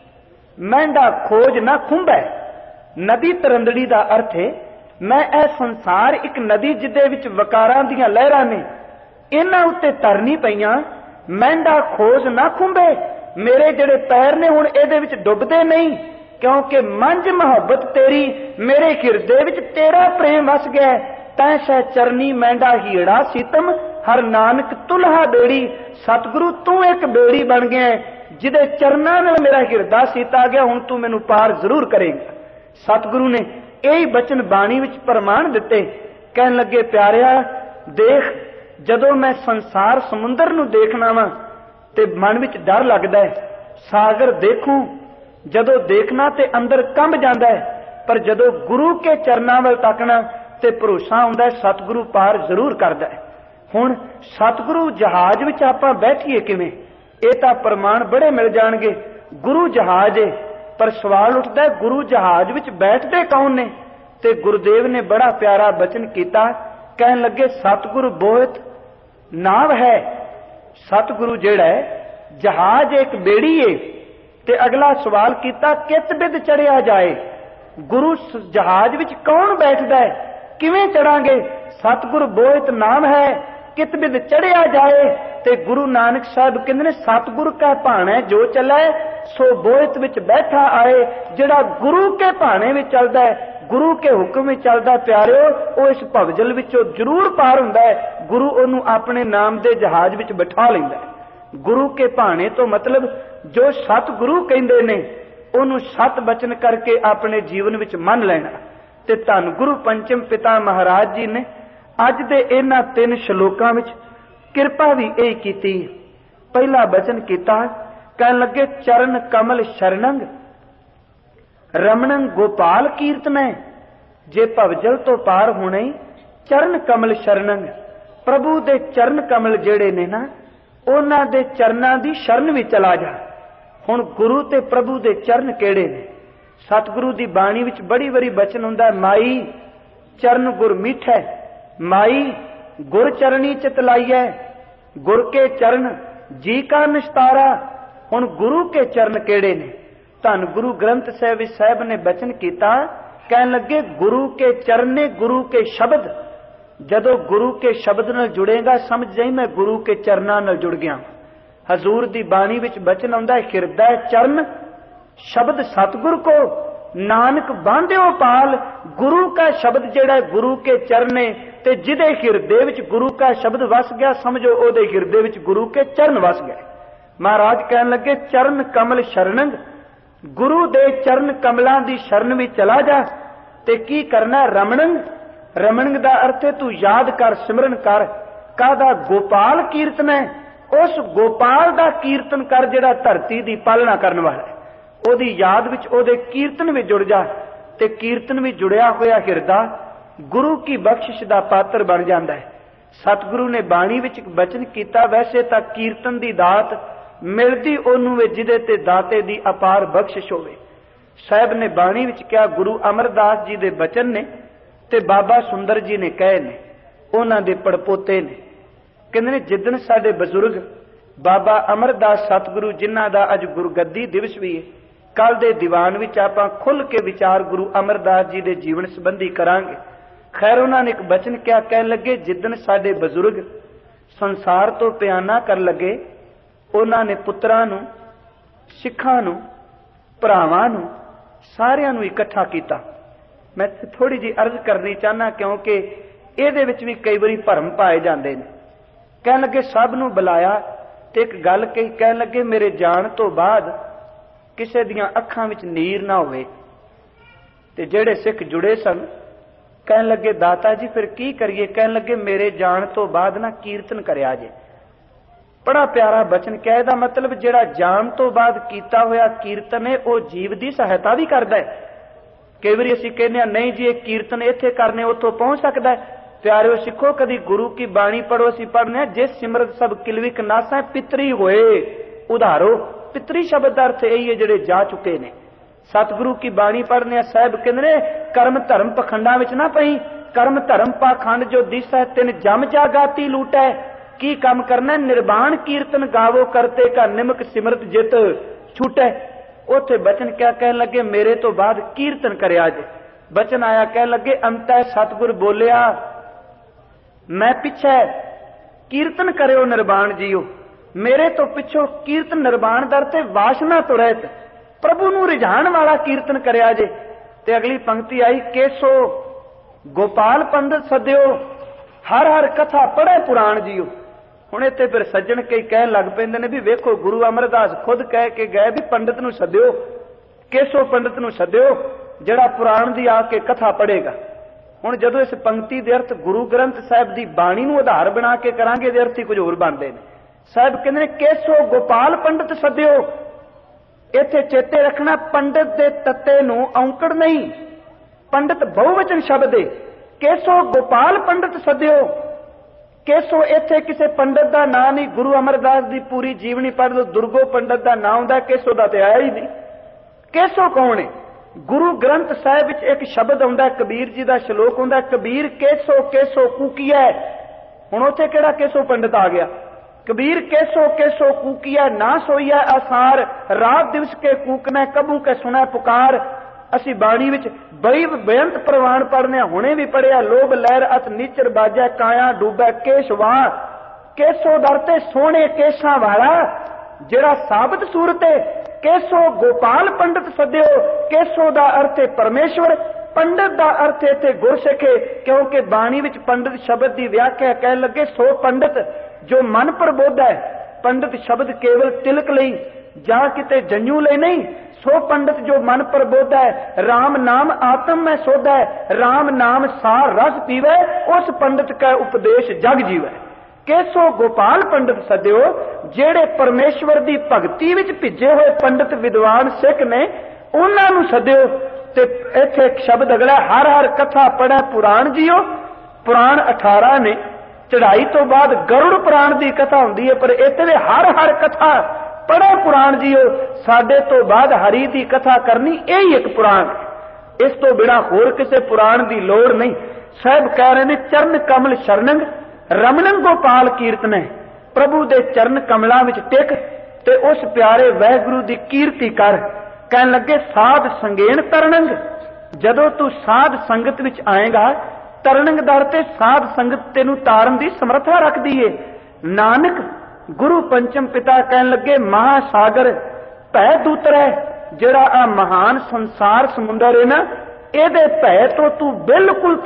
ਮਹਿੰਦਾ ਖੋਜ ਨਾ ਖੁੰਬੈ। ਨਦੀ ਤਰੰਦੜੀ ਦਾ ਅਰਥ ਹੈ, ਮੈਂ ਇਹ ਸੰਸਾਰ ਇੱਕ ਨਦੀ ਜਿਹਦੇ ਵਿੱਚ ਵਕਾਰਾਂ ਦੀਆਂ ਲਹਿਰਾਂ ਨੇ, ਇਹਨਾਂ ਉੱਤੇ ਤਰਨੀ ਪਈਆਂ, ਮਹਿੰਦਾ ਖੋਜ ਨਾ ਖੁੰਬੇ। ਮੇਰੇ ਜਿਹੜੇ ਪੈਰ ਨੇ ਹੁਣ ਇਹਦੇ ਵਿੱਚ ਡੁੱਬਦੇ ਨਹੀਂ, ਕਿਉਂਕਿ ਮੰਝ ਮੁਹੱਬਤ ਤੇਰੀ, ਮੇਰੇ ਹਿਰਦੇ ਵਿੱਚ ਤੇਰਾ ਪ੍ਰੇਮ ਵਸ ਗਿਆ। ਤੈਂ ਸਹਿ ਚਰਨੀ ਮਹਿੰਦਾ ਹੀੜਾ ਸੀਤਮ, ਹਰ ਨਾਨਕ ਤੁਲਹਾ ਬੇੜੀ। ਸਤਿਗੁਰੂ, ਤੂੰ ਇੱਕ ਬੇੜੀ ਬਣ ਗਿਆ ਜਿਹਦੇ ਚਰਨਾਂ ਨਾਲ ਮੇਰਾ ਹਿਰਦਾ ਸੀਤਾ ਗਿਆ। ਹੁਣ ਤੂੰ ਮੈਨੂੰ ਪਾਰ ਜ਼ਰੂਰ ਕਰੇਗਾ। ਸਤਿਗੁਰੂ ਨੇ ਇਹੀ ਬਚਨ ਬਾਣੀ ਵਿੱਚ ਪ੍ਰਮਾਣ ਦਿੱਤੇ। ਕਹਿਣ ਲੱਗੇ, ਪਿਆਰਿਆ, ਦੇਖ, ਜਦੋਂ ਮੈਂ ਸੰਸਾਰ ਸਮੁੰਦਰ ਨੂੰ ਦੇਖਣਾ ਵਾ ਤੇ ਮਨ ਵਿੱਚ ਡਰ ਲੱਗਦਾ ਹੈ। ਸਾਗਰ ਦੇਖੂੰ, ਜਦੋਂ ਦੇਖਣਾ ਤੇ ਅੰਦਰ ਕੰਬ ਜਾਂਦਾ ਹੈ, ਪਰ ਜਦੋਂ ਗੁਰੂ ਕੇ ਚਰਨਾਂ ਵੱਲ ਤੱਕਣਾ ਤੇ ਭਰੋਸਾ ਆਉਂਦਾ ਸਤਿਗੁਰੂ ਪਾਰ ਜ਼ਰੂਰ ਕਰਦਾ ਹੈ। ਹੁਣ ਸਤਿਗੁਰੂ ਜਹਾਜ਼ ਵਿੱਚ ਆਪਾਂ ਬੈਠੀਏ ਕਿਵੇਂ? ਇਹ ਤਾਂ ਪ੍ਰਮਾਣ ਬੜੇ ਮਿਲ ਜਾਣਗੇ। ਗੁਰੂ ਜਹਾਜ਼ ਏ, ਪਰ ਸਵਾਲ ਉੱਠਦਾ ਗੁਰੂ ਜਹਾਜ਼ ਵਿੱਚ ਬੈਠਦੇ ਕੌਣ ਨੇ? ਤੇ ਗੁਰਦੇਵ ਨੇ ਬੜਾ ਪਿਆਰਾ ਬਚਨ ਕੀਤਾ, ਕਹਿਣ ਲੱਗੇ ਸਤਿਗੁਰੂ ਬੋਹਿਤ ਨਾਵ ਹੈ। ਸਤਿਗੁਰੂ ਜਿਹੜਾ ਹੈ ਜਹਾਜ਼ ਇੱਕ ਬੇੜੀ ਏ। ਤੇ ਅਗਲਾ ਸਵਾਲ ਕੀਤਾ ਕਿਤ ਬਿਦ ਚੜਿਆ ਜਾਏ? ਗੁਰੂ ਜਹਾਜ਼ ਵਿੱਚ ਕੌਣ ਬੈਠਦਾ ਹੈ? ਕਿਵੇਂ ਚੜਾਂਗੇ? ਸਤਿਗੁਰੂ ਬੋਹਿਤ ਨਾਮ ਹੈ, ਕਿਤ ਬਿਦ ਚੜਿਆ ਜਾਏ। ਤੇ ਗੁਰੂ ਨਾਨਕ ਸਾਹਿਬ ਕਹਿੰਦੇ ਨੇ ਸਤਿਗੁਰ ਕਾ ਭਾਣਾ ਜੋ ਚੱਲੇ ਸੋ ਬੋਹਿਤ ਵਿੱਚ ਬੈਠਾ ਆਏ। ਜਿਹੜਾ ਗੁਰੂ ਕੇ ਭਾਣੇ ਵਿੱਚ ਚੱਲਦਾ ਹੈ, ਗੁਰੂ ਕੇ ਹੁਕਮ ਵਿੱਚ ਚੱਲਦਾ ਪਿਆਰਿਓ, ਉਹ ਇਸ ਭਵਜਲ ਵਿੱਚੋਂ ਜ਼ਰੂਰ ਪਾਰ ਹੁੰਦਾ ਹੈ। ਗੁਰੂ ਉਹਨੂੰ ਆਪਣੇ ਨਾਮ ਦੇ ਜਹਾਜ਼ ਵਿੱਚ ਬਿਠਾ ਲੈਂਦਾ ਹੈ। ਗੁਰੂ ਕੇ ਭਾਣੇ ਤੋਂ ਮਤਲਬ ਜੋ ਸਤਿਗੁਰੂ ਕਹਿੰਦੇ ਨੇ ਉਹਨੂੰ ਸਤ ਬਚਨ ਕਰਕੇ ਆਪਣੇ ਜੀਵਨ ਵਿੱਚ ਮੰਨ ਲੈਣਾ। ਤੇ ਧੰਨ ਗੁਰੂ ਪੰਚਮ ਪਿਤਾ ਮਹਾਰਾਜ ਜੀ ਨੇ ਅੱਜ ਦੇ ਇਹਨਾਂ 3 ਸ਼ਲੋਕਾਂ ਵਿੱਚ ਕਿਰਪਾ ਵੀ ਇਹ ਕੀਤੀ। ਪਹਿਲਾ ਬਚਨ ਕੀਤਾ, ਕਹਿਣ ਲੱਗੇ ਚਰਨ ਕਮਲ ਸ਼ਰਣੰਗ ਰਮਣੰ ਗੋਪਾਲ ਕੀਰਤਨੈ। ਜੇ ਭਵਜਲ ਤੋਂ ਪਾਰ ਹੋਣੇ ਚਰਨ ਕਮਲ ਸ਼ਰਣੰਗ, ਪ੍ਰਭੂ ਦੇ ਚਰਨ ਕਮਲ ਜਿਹੜੇ ਨੇ ਨਾ ਉਹਨਾਂ ਦੇ ਚਰਨਾਂ ਦੀ ਸ਼ਰਨ ਵਿੱਚ ਚਲਾ ਜਾ। ਹੁਣ ਗੁਰੂ ਤੇ ਪ੍ਰਭੂ ਦੇ ਚਰਨ ਕਿਹੜੇ ਨੇ? ਸਤਿਗੁਰੂ ਦੀ ਬਾਣੀ ਵਿੱਚ ਬੜੀ ਵਾਰੀ ਬਚਨ ਹੁੰਦਾ ਮਾਈ ਚਰਨ ਗੁਰ ਮੀਠੈ, ਮਾਈ ਗੁਰ ਚਰਣੀ ਚਿਤ ਲਾਈਐ, ਗੁਰ ਕੇ ਚਰਨ ਜੀ ਕਾ ਨਿਸਤਾਰਾ। ਹੁਣ ਗੁਰੂ ਕੇ ਚਰਨ ਕਿਹੜੇ ਨੇ? ਧੰਨ ਗੁਰੂ ਗ੍ਰੰਥ ਸਾਹਿਬ ਨੇ ਬਚਨ ਕੀਤਾ, ਕਹਿਣ ਲੱਗੇ ਗੁਰੂ ਕੇ ਚਰਨ ਨੇ ਗੁਰੂ ਕੇ ਸ਼ਬਦ। ਜਦੋਂ ਗੁਰੂ ਕੇ ਸ਼ਬਦ ਨਾਲ ਜੁੜੇਗਾ ਸਮਝ ਜਾਈ ਮੈਂ ਗੁਰੂ ਕੇ ਚਰਨਾਂ ਨਾਲ ਜੁੜ ਗਿਆ। ਹਜ਼ੂਰ ਦੀ ਬਾਣੀ ਵਿੱਚ ਬਚਨ ਆਉਂਦਾ ਹਿਰਦੈ ਚਰਨ ਸ਼ਬਦ ਸਤਿਗੁਰ ਕੋ ਨਾਨਕ ਬਾਂਧਿਓ ਪਾਲ। ਗੁਰੂ ਕਾ ਸ਼ਬਦ ਜਿਹੜਾ ਗੁਰੂ ਕੇ ਚਰਨ ਨੇ, ਤੇ ਜਿਹਦੇ ਹਿਰਦੇ ਵਿੱਚ ਗੁਰੂ ਕਾ ਸ਼ਬਦ ਵਸ ਗਿਆ ਸਮਝੋ ਉਹਦੇ ਹਿਰਦੇ ਵਿੱਚ ਗੁਰੂ ਕੇ ਚਰਨ ਵਸ ਗਏ। ਮਹਾਰਾਜ ਕਹਿਣ ਲੱਗੇ ਚਰਨ ਕਮਲ ਸ਼ਰਣੰਗ, ਗੁਰੂ ਦੇ ਚਰਨ ਕਮਲਾਂ ਦੀ ਸ਼ਰਨ ਵਿੱਚ ਚਲਾ ਜਾ। ਤੇ ਕੀ ਕਰਨਾ? ਰਮਣੰਗ, ਰਮਣੰਗ ਦਾ ਅਰਥ ਹੈ ਤੂੰ ਯਾਦ ਕਰ, ਸਿਮਰਨ ਕਰ। ਕਾਹਦਾ? ਗੋਪਾਲ ਕੀਰਤਨ ਹੈ। ਉਸ ਗੋਪਾਲ ਦਾ ਕੀਰਤਨ ਕਰ ਜਿਹੜਾ ਧਰਤੀ ਦੀ ਪਾਲਣਾ ਕਰਨ ਵਾਲਾ ਹੈ। ਉਹਦੀ ਯਾਦ ਵਿੱਚ ਉਹਦੇ ਕੀਰਤਨ ਵਿੱਚ ਜੁੜ ਜਾ। ਤੇ ਕੀਰਤਨ ਵਿੱਚ ਜੁੜਿਆ ਹੋਇਆ ਹਿਰਦਾ ਗੁਰੂ ਕੀ ਬਖਸ਼ਿਸ਼ ਦਾ ਪਾਤਰ ਬਣ ਜਾਂਦਾ ਹੈ। ਸਤਿਗੁਰੂ ਨੇ ਬਾਣੀ ਵਿੱਚ ਬਚਨ ਕੀਤਾ, ਵੈਸੇ ਤਾਂ ਕੀਰਤਨ ਦੀ ਦਾਤ ਮਿਲਦੀ ਉਹਨੂੰ ਵੇ ਜਿਹਦੇ ਤੇ ਦਾਤੇ ਦੀ ਅਪਾਰ ਬਖਸ਼ਿਸ਼ ਹੋਵੇ। ਸਾਹਿਬ ਨੇ ਬਾਣੀ ਵਿੱਚ ਕਿਹਾ, ਗੁਰੂ ਅਮਰਦਾਸ ਜੀ ਦੇ ਬਚਨ ਨੇ ਤੇ ਬਾਬਾ ਸੁੰਦਰ ਜੀ ਨੇ ਕਹੇ ਨੇ, ਉਹਨਾਂ ਦੇ ਪੜਪੋਤੇ ਨੇ। ਕਹਿੰਦੇ ਨੇ ਜਿੱਦਣ ਸਾਡੇ ਬਜ਼ੁਰਗ ਬਾਬਾ ਅਮਰਦਾਸ ਸਤਿਗੁਰੂ ਜਿਨ੍ਹਾਂ ਦਾ ਅੱਜ ਗੁਰਗੱਦੀ ਦਿਵਸ ਵੀ ਹੈ, ਕੱਲ ਦੇ ਦੀਵਾਨ ਵਿੱਚ ਆਪਾਂ ਖੁੱਲ ਕੇ ਵਿਚਾਰ ਗੁਰੂ ਅਮਰਦਾਸ ਜੀ ਦੇ ਜੀਵਨ ਸੰਬੰਧੀ ਕਰਾਂਗੇ। ਖੈਰ ਉਹਨਾਂ ਨੇ ਇੱਕ ਬਚਨ ਕਿਹਾ, ਕਹਿਣ ਲੱਗੇ ਜਿੱਦਣ ਸਾਡੇ ਬਜ਼ੁਰਗ ਸੰਸਾਰ ਤੋਂ ਪਿਆਨਾ ਕਰਨ ਲੱਗੇ, ਉਹਨਾਂ ਨੇ ਪੁੱਤਰਾਂ ਨੂੰ, ਸਿੱਖਾਂ ਨੂੰ, ਭਰਾਵਾਂ ਨੂੰ, ਸਾਰਿਆਂ ਨੂੰ ਇਕੱਠਾ ਕੀਤਾ। ਮੈਂ ਥੋੜੀ ਜਿਹੀ ਅਰਜ਼ ਕਰਨੀ ਚਾਹਨਾ ਕਿਉਂਕਿ ਇਹਦੇ ਵਿੱਚ ਵੀ ਕਈ ਵਾਰੀ ਭਰਮ ਪਾਏ ਜਾਂਦੇ ਨੇ। ਕਹਿਣ ਲੱਗੇ ਸਭ ਨੂੰ ਬੁਲਾਇਆ ਤੇ ਇੱਕ ਗੱਲ ਕਹੀ, ਕਹਿਣ ਲੱਗੇ ਮੇਰੇ ਜਾਣ ਤੋਂ ਬਾਅਦ ਕਿਸੇ ਦੀਆਂ ਅੱਖਾਂ ਵਿੱਚ ਨੀਰ ਨਾ ਹੋਵੇ। ਤੇ ਜਿਹੜੇ ਸਿੱਖ ਜੁੜੇ ਸਨ ਕਹਿਣ ਲੱਗੇ ਦਾਤਾ ਜੀ ਫਿਰ ਕੀ ਕਰੀਏ? ਕਹਿਣ ਲੱਗੇ ਮੇਰੇ ਜਾਣ ਤੋਂ ਬਾਅਦ ਨਾ ਕੀਰਤਨ ਕਰਿਆ ਜੇ। ਬੜਾ ਪਿਆਰਾ ਬਚਨ ਕਿਹਾ। ਇਹਦਾ ਮਤਲਬ ਜਿਹੜਾ ਜਾਣ ਤੋਂ ਬਾਅਦ ਕੀਤਾ ਹੋਇਆ ਕੀਰਤਨ ਹੈ ਉਹ ਜੀਵ ਦੀ ਸਹਾਇਤਾ ਵੀ ਕਰਦਾ ਹੈ। ਕਈ ਵਾਰੀ ਅਸੀਂ ਕਹਿੰਦੇ ਹਾਂ ਨਹੀਂ ਜੀ ਇਹ ਕੀਰਤਨ ਇੱਥੇ ਕਰਨੇ ਉੱਥੋਂ ਪਹੁੰਚ ਸਕਦਾ ਹੈ। ਪਿਆਰਿਓ ਸਿੱਖੋ, ਕਦੀ ਗੁਰੂ ਕੀ ਬਾਣੀ ਪੜੋ। ਅਸੀਂ ਪੜ੍ਹਨੇ ਆ ਜਿਸ ਸਿਮਰਤ ਸਭ ਕਿਲਵਿਕ ਨਾਸਾਂ ਪਿਤਰੀ ਹੋਏ ਉਧਾਰੋ। ਪਿਤਰੀ ਸ਼ਬਦ ਦਾ ਅਰਥ ਇਹੀ ਹੈ ਜਿਹੜੇ ਜਾ ਚੁੱਕੇ ਨੇ। ਸਤਿਗੁਰੂ ਕੀ ਬਾਣੀ ਪੜ੍ਹਨੇ ਆ, ਸਾਹਿਬ ਕਹਿੰਦੇ ਨੇ ਕਰਮ ਧਰਮ ਪਖੰਡਾਂ ਵਿੱਚ ਨਾ ਪਈ। ਕਰਮ ਧਰਮ ਪਾਖੰਡ ਜੋ ਦਿਸੈ ਤਿਨ ਜਮ ਜਾਗਾਤੀ ਲੂਟੈ। ਕੀ ਕੰਮ ਕਰਨਾ? ਨਿਰਵਾਣ ਕੀਰਤਨ ਗਾਵੋ ਕਰਤੇ ਕਾ ਨਿਮਕ ਸਿਮਰਤ ਜਿਤ ਛੂਟੈ। ਉੱਥੇ ਬਚਨ ਕਿਆ? ਕਹਿਣ ਲੱਗੇ ਮੇਰੇ ਤੋਂ ਬਾਅਦ ਕੀਰਤਨ ਕਰਿਆ ਜੇ। ਬਚਨ ਆਇਆ, ਕਹਿਣ ਲੱਗੇ ਅੰਤੈ ਸਤਿਗੁਰ ਬੋਲਿਆ ਮੈਂ ਪਿੱਛੇ ਕੀਰਤਨ ਕਰਿਓ ਨਿਰਵਾਣ ਜੀਓ। ਮੇਰੇ ਤੋਂ ਪਿੱਛੋਂ ਕੀਰਤਨ ਨਿਰਵਾਣ ਦਰ ਤੇ ਵਾਸ਼ਨਾ ਤੋਂ ਰਹਿਤ ਪ੍ਰਭੂ ਨੂੰ ਰਿਝਾਣ ਵਾਲਾ ਕੀਰਤਨ ਕਰਿਆ ਜੇ। ਤੇ ਅਗਲੀ ਪੰਕਤੀ ਆਈ, ਕੇਸੋ ਗੋਪਾਲ ਪੰਡਤ ਸਦਿਓ ਹਰ ਹਰ ਕਥਾ ਪੜ੍ਹੇ ਪੁਰਾਣ ਜੀਓ। ਹੁਣ ਇੱਥੇ ਫਿਰ ਸੱਜਣ ਕਈ ਕਹਿਣ ਲੱਗ ਪੈਂਦੇ ਨੇ ਵੀ ਵੇਖੋ ਗੁਰੂ ਅਮਰਦਾਸ ਖੁਦ ਕਹਿ ਕੇ ਗਏ ਵੀ ਪੰਡਤ ਨੂੰ ਸੱਦਿਓ, ਕੇਸੋ ਪੰਡਤ ਨੂੰ ਸੱਦਿਓ ਜਿਹੜਾ ਪੁਰਾਣ ਦੀ ਆ ਕੇ ਕਥਾ ਪੜ੍ਹੇਗਾ। ਹੁਣ ਜਦੋਂ ਇਸ ਪੰਕਤੀ ਦੇ ਅਰਥ ਗੁਰੂ ਗ੍ਰੰਥ ਸਾਹਿਬ ਦੀ ਬਾਣੀ ਨੂੰ ਆਧਾਰ ਬਣਾ ਕੇ ਕਰਾਂਗੇ ਦੇ ਅਰਥ ਹੀ ਕੁਝ ਹੋਰ ਬਣਦੇ ਨੇ। ਸਾਹਿਬ ਕਹਿੰਦੇ ਨੇ ਕੇਸੋ ਗੋਪਾਲ ਪੰਡਤ ਸੱਦਿਓ। ਇੱਥੇ ਚੇਤੇ ਰੱਖਣਾ ਪੰਡਤ ਦੇ ਤੱਤੇ ਨੂੰ ਔਂਕੜ ਨਹੀਂ, ਪੰਡਤ ਬਹੁਵਚਨ ਸ਼ਬਦ ਹੈ। ਕੇਸੋ ਗੋਪਾਲ ਪੰਡਤ ਸੱਦਿਓ। ਕੇਸੋ ਇੱਥੇ ਕਿਸੇ ਪੰਡਤ ਦਾ ਨਾਂ ਨਹੀਂ। ਗੁਰੂ ਅਮਰਦਾਸ ਦੀ ਪੂਰੀ ਜੀਵਨੀ ਪੜ੍ਹ ਲਓ, ਦੁਰਗੋ ਪੰਡਤ ਦਾ ਨਾਂ ਆਉਂਦਾ, ਕੇਸੋ ਦਾ ਤੇ ਆਇਆ ਹੀ ਨਹੀਂ। ਕੇਸੋ ਕੌਣ ਹੈ? ਗੁਰੂ ਗ੍ਰੰਥ ਸਾਹਿਬ ਵਿੱਚ ਇੱਕ ਸ਼ਬਦ ਆਉਂਦਾ, ਕਬੀਰ ਜੀ ਦਾ ਸ਼ਲੋਕ ਹੁੰਦਾ, ਕਬੀਰ ਕੇਸੋ ਕੇਸੋ ਕੂਕੀਐ। ਹੁਣ ਉੱਥੇ ਕਿਹੜਾ ਕੇਸੋ ਪੰਡਤ ਆ ਗਿਆ? ਕਬੀਰ ਕੇਸੋ ਕੇਸੋ ਕੂਕੀਐ ਨਾ ਸੋਈਐ ਆਸਾਰ, ਰਾਤ ਦਿਵਸ ਕੇ ਕੂਕਣਾ ਕਬੂ ਕੇ ਸੁਣੈ ਪੁਕਾਰ। ਅਸੀਂ ਬਾਣੀ ਵਿੱਚ ਬਈ ਬੇਅੰਤ ਪ੍ਰਵਾਨ ਪੜ੍ਹਨੇ, ਹੁਣੇ ਵੀ ਪੜਿਆ, ਲੋਭ ਲਹਿਰ ਅਤ ਨੀਚਰ ਬਾਜੈ ਕਾਇਆ ਡੂਬੈ ਕੇਸ਼ਵਾ। ਕੇਸੋ ਦਰ ਤੇ ਸੋਹਣੇ ਕੇਸਾਂ ਵਾਲਾ ਜਿਹੜਾ ਸਾਬਤ ਸੂਰਤ ਹੈ। ਕੇਸੋ ਗੋਪਾਲ ਪੰਡਤ ਸੱਦਿਓ। ਕੇਸੋ ਦਾ ਅਰਥ ਹੈ ਪਰਮੇਸ਼ਵਰ, ਪੰਡਤ ਦਾ ਅਰਥ ਹੈ ਤੇ ਗੁਰਸਿੱਖ ਹੈ। ਕਿਉਂਕਿ ਬਾਣੀ ਵਿੱਚ ਪੰਡਤ ਸ਼ਬਦ ਦੀ ਵਿਆਖਿਆ ਕਹਿਣ ਲੱਗੇ ਸੋ ਪੰਡਤ ਜੋ ਮਨ ਪ੍ਰਬੋਧ ਹੈ। ਪੰਡਤ ਸ਼ਬਦ ਕੇਵਲ ਤਿਲਕ ਲਈ ਜਾਂ ਕਿਤੇ ਜੰਝੂ ਲਈ ਨਹੀਂ। ਸੋ ਪੰਡਤ ਜੋ ਮਨ ਪ੍ਰਬੋਧ ਹੈ। ਰਾਮ ਨਾਮ ਆਤਮ ਮੈਂ ਸੋਧਾ ਹੈ, ਰਾਮ ਨਾਮ ਸਾਰ ਰਸ ਪੀਵੇ, ਉਸ ਪੰਡਤ ਕਾ ਉਪਦੇਸ਼ ਜਗ ਜੀਵੈ। ਕੇਸੋ ਗੋਪਾਲ ਪੰਡਤ ਸੱਦਿਓ। ਜਿਹੜੇ ਪਰਮੇਸ਼ਵਰ ਦੀ ਭਗਤੀ ਵਿੱਚ ਭਿੱਜੇ ਹੋਏ ਪੰਡਤ ਵਿਦਵਾਨ ਸਿੱਖ ਨੇ, ਉਹਨਾਂ ਨੂੰ ਸੱਦਿਓ। ਤੇ ਇੱਥੇ ਇੱਕ ਸ਼ਬਦ ਅਗਲਾ, ਹਰ ਹਰ ਕਥਾ ਪੜ੍ਹੈ ਪੁਰਾਣ ਜੀਓ। ਪੁਰਾਣ 18 ਨੇ, ਚੜ੍ਹਾਈ ਤੋਂ ਬਾਅਦ ਗਰੁੜ ਪੁਰਾਣ ਦੀ ਕਥਾ ਹੁੰਦੀ ਹੈ, ਪਰ ਇੱਥੇ ਦੇ ਹਰ ਹਰ ਕਥਾ ਪੜ੍ਹੈ ਪੁਰਾਣ ਜੀਓ। ਸਾਡੇ ਤੋਂ ਬਾਅਦ ਹਰੀ ਦੀ ਕਥਾ ਕਰਨੀ, ਇਹੀ ਇੱਕ ਪੁਰਾਣ। ਇਸ ਤੋਂ ਬਿਨਾਂ ਹੋਰ ਕਿਸੇ ਪੁਰਾਣ ਦੀ ਲੋੜ ਨਹੀਂ। ਸਾਹਿਬ ਕਹਿ ਰਹੇ ਨੇ ਚਰਨ ਕਮਲ ਸ਼ਰਨੰਗ ਰਮਨੰ ਗੋਪਾਲ ਕੀਰਤਨ ਹੈ। ਪ੍ਰਭੂ ਦੇ ਚਰਨ ਕਮਲਾਂ ਵਿੱਚ ਟਿਕ ਤੇ ਉਸ ਪਿਆਰੇ ਵਾਹਿਗੁਰੂ ਦੀ ਕੀਰਤੀ ਕਰ। ਕਹਿਣ ਲੱਗੇ ਸਾਧ ਸੰਗੇਣ ਤਰਨੰਗ। ਜਦੋਂ ਤੂੰ ਸਾਧ ਸੰਗਤ ਵਿੱਚ ਆਏਗਾ, ਤਰਨੰਗ ਦਰ ਤੇ ਸਾਧ ਸੰਗਤ ਤੈਨੂੰ ਤਾਰਨ ਦੀ ਸਮਰੱਥਾ ਰੱਖਦੀ ਏ। ਨਾਨਕ ਗੁਰੂ ਪੰਚਮ ਪਿਤਾ ਕਹਿਣ ਲੱਗੇ ਮਹਾਸਾਗਰ ਭੈ ਦੂਤਰੈ। ਜਿਹੜਾ ਆ ਮਹਾਨ ਸੰਸਾਰ ਸਮੁੰਦਰ ਹੈ ਨਾ, ਇਹਦੇ ਭੈ ਤੋਂ ਤੂੰ ਬਿਲਕੁਲ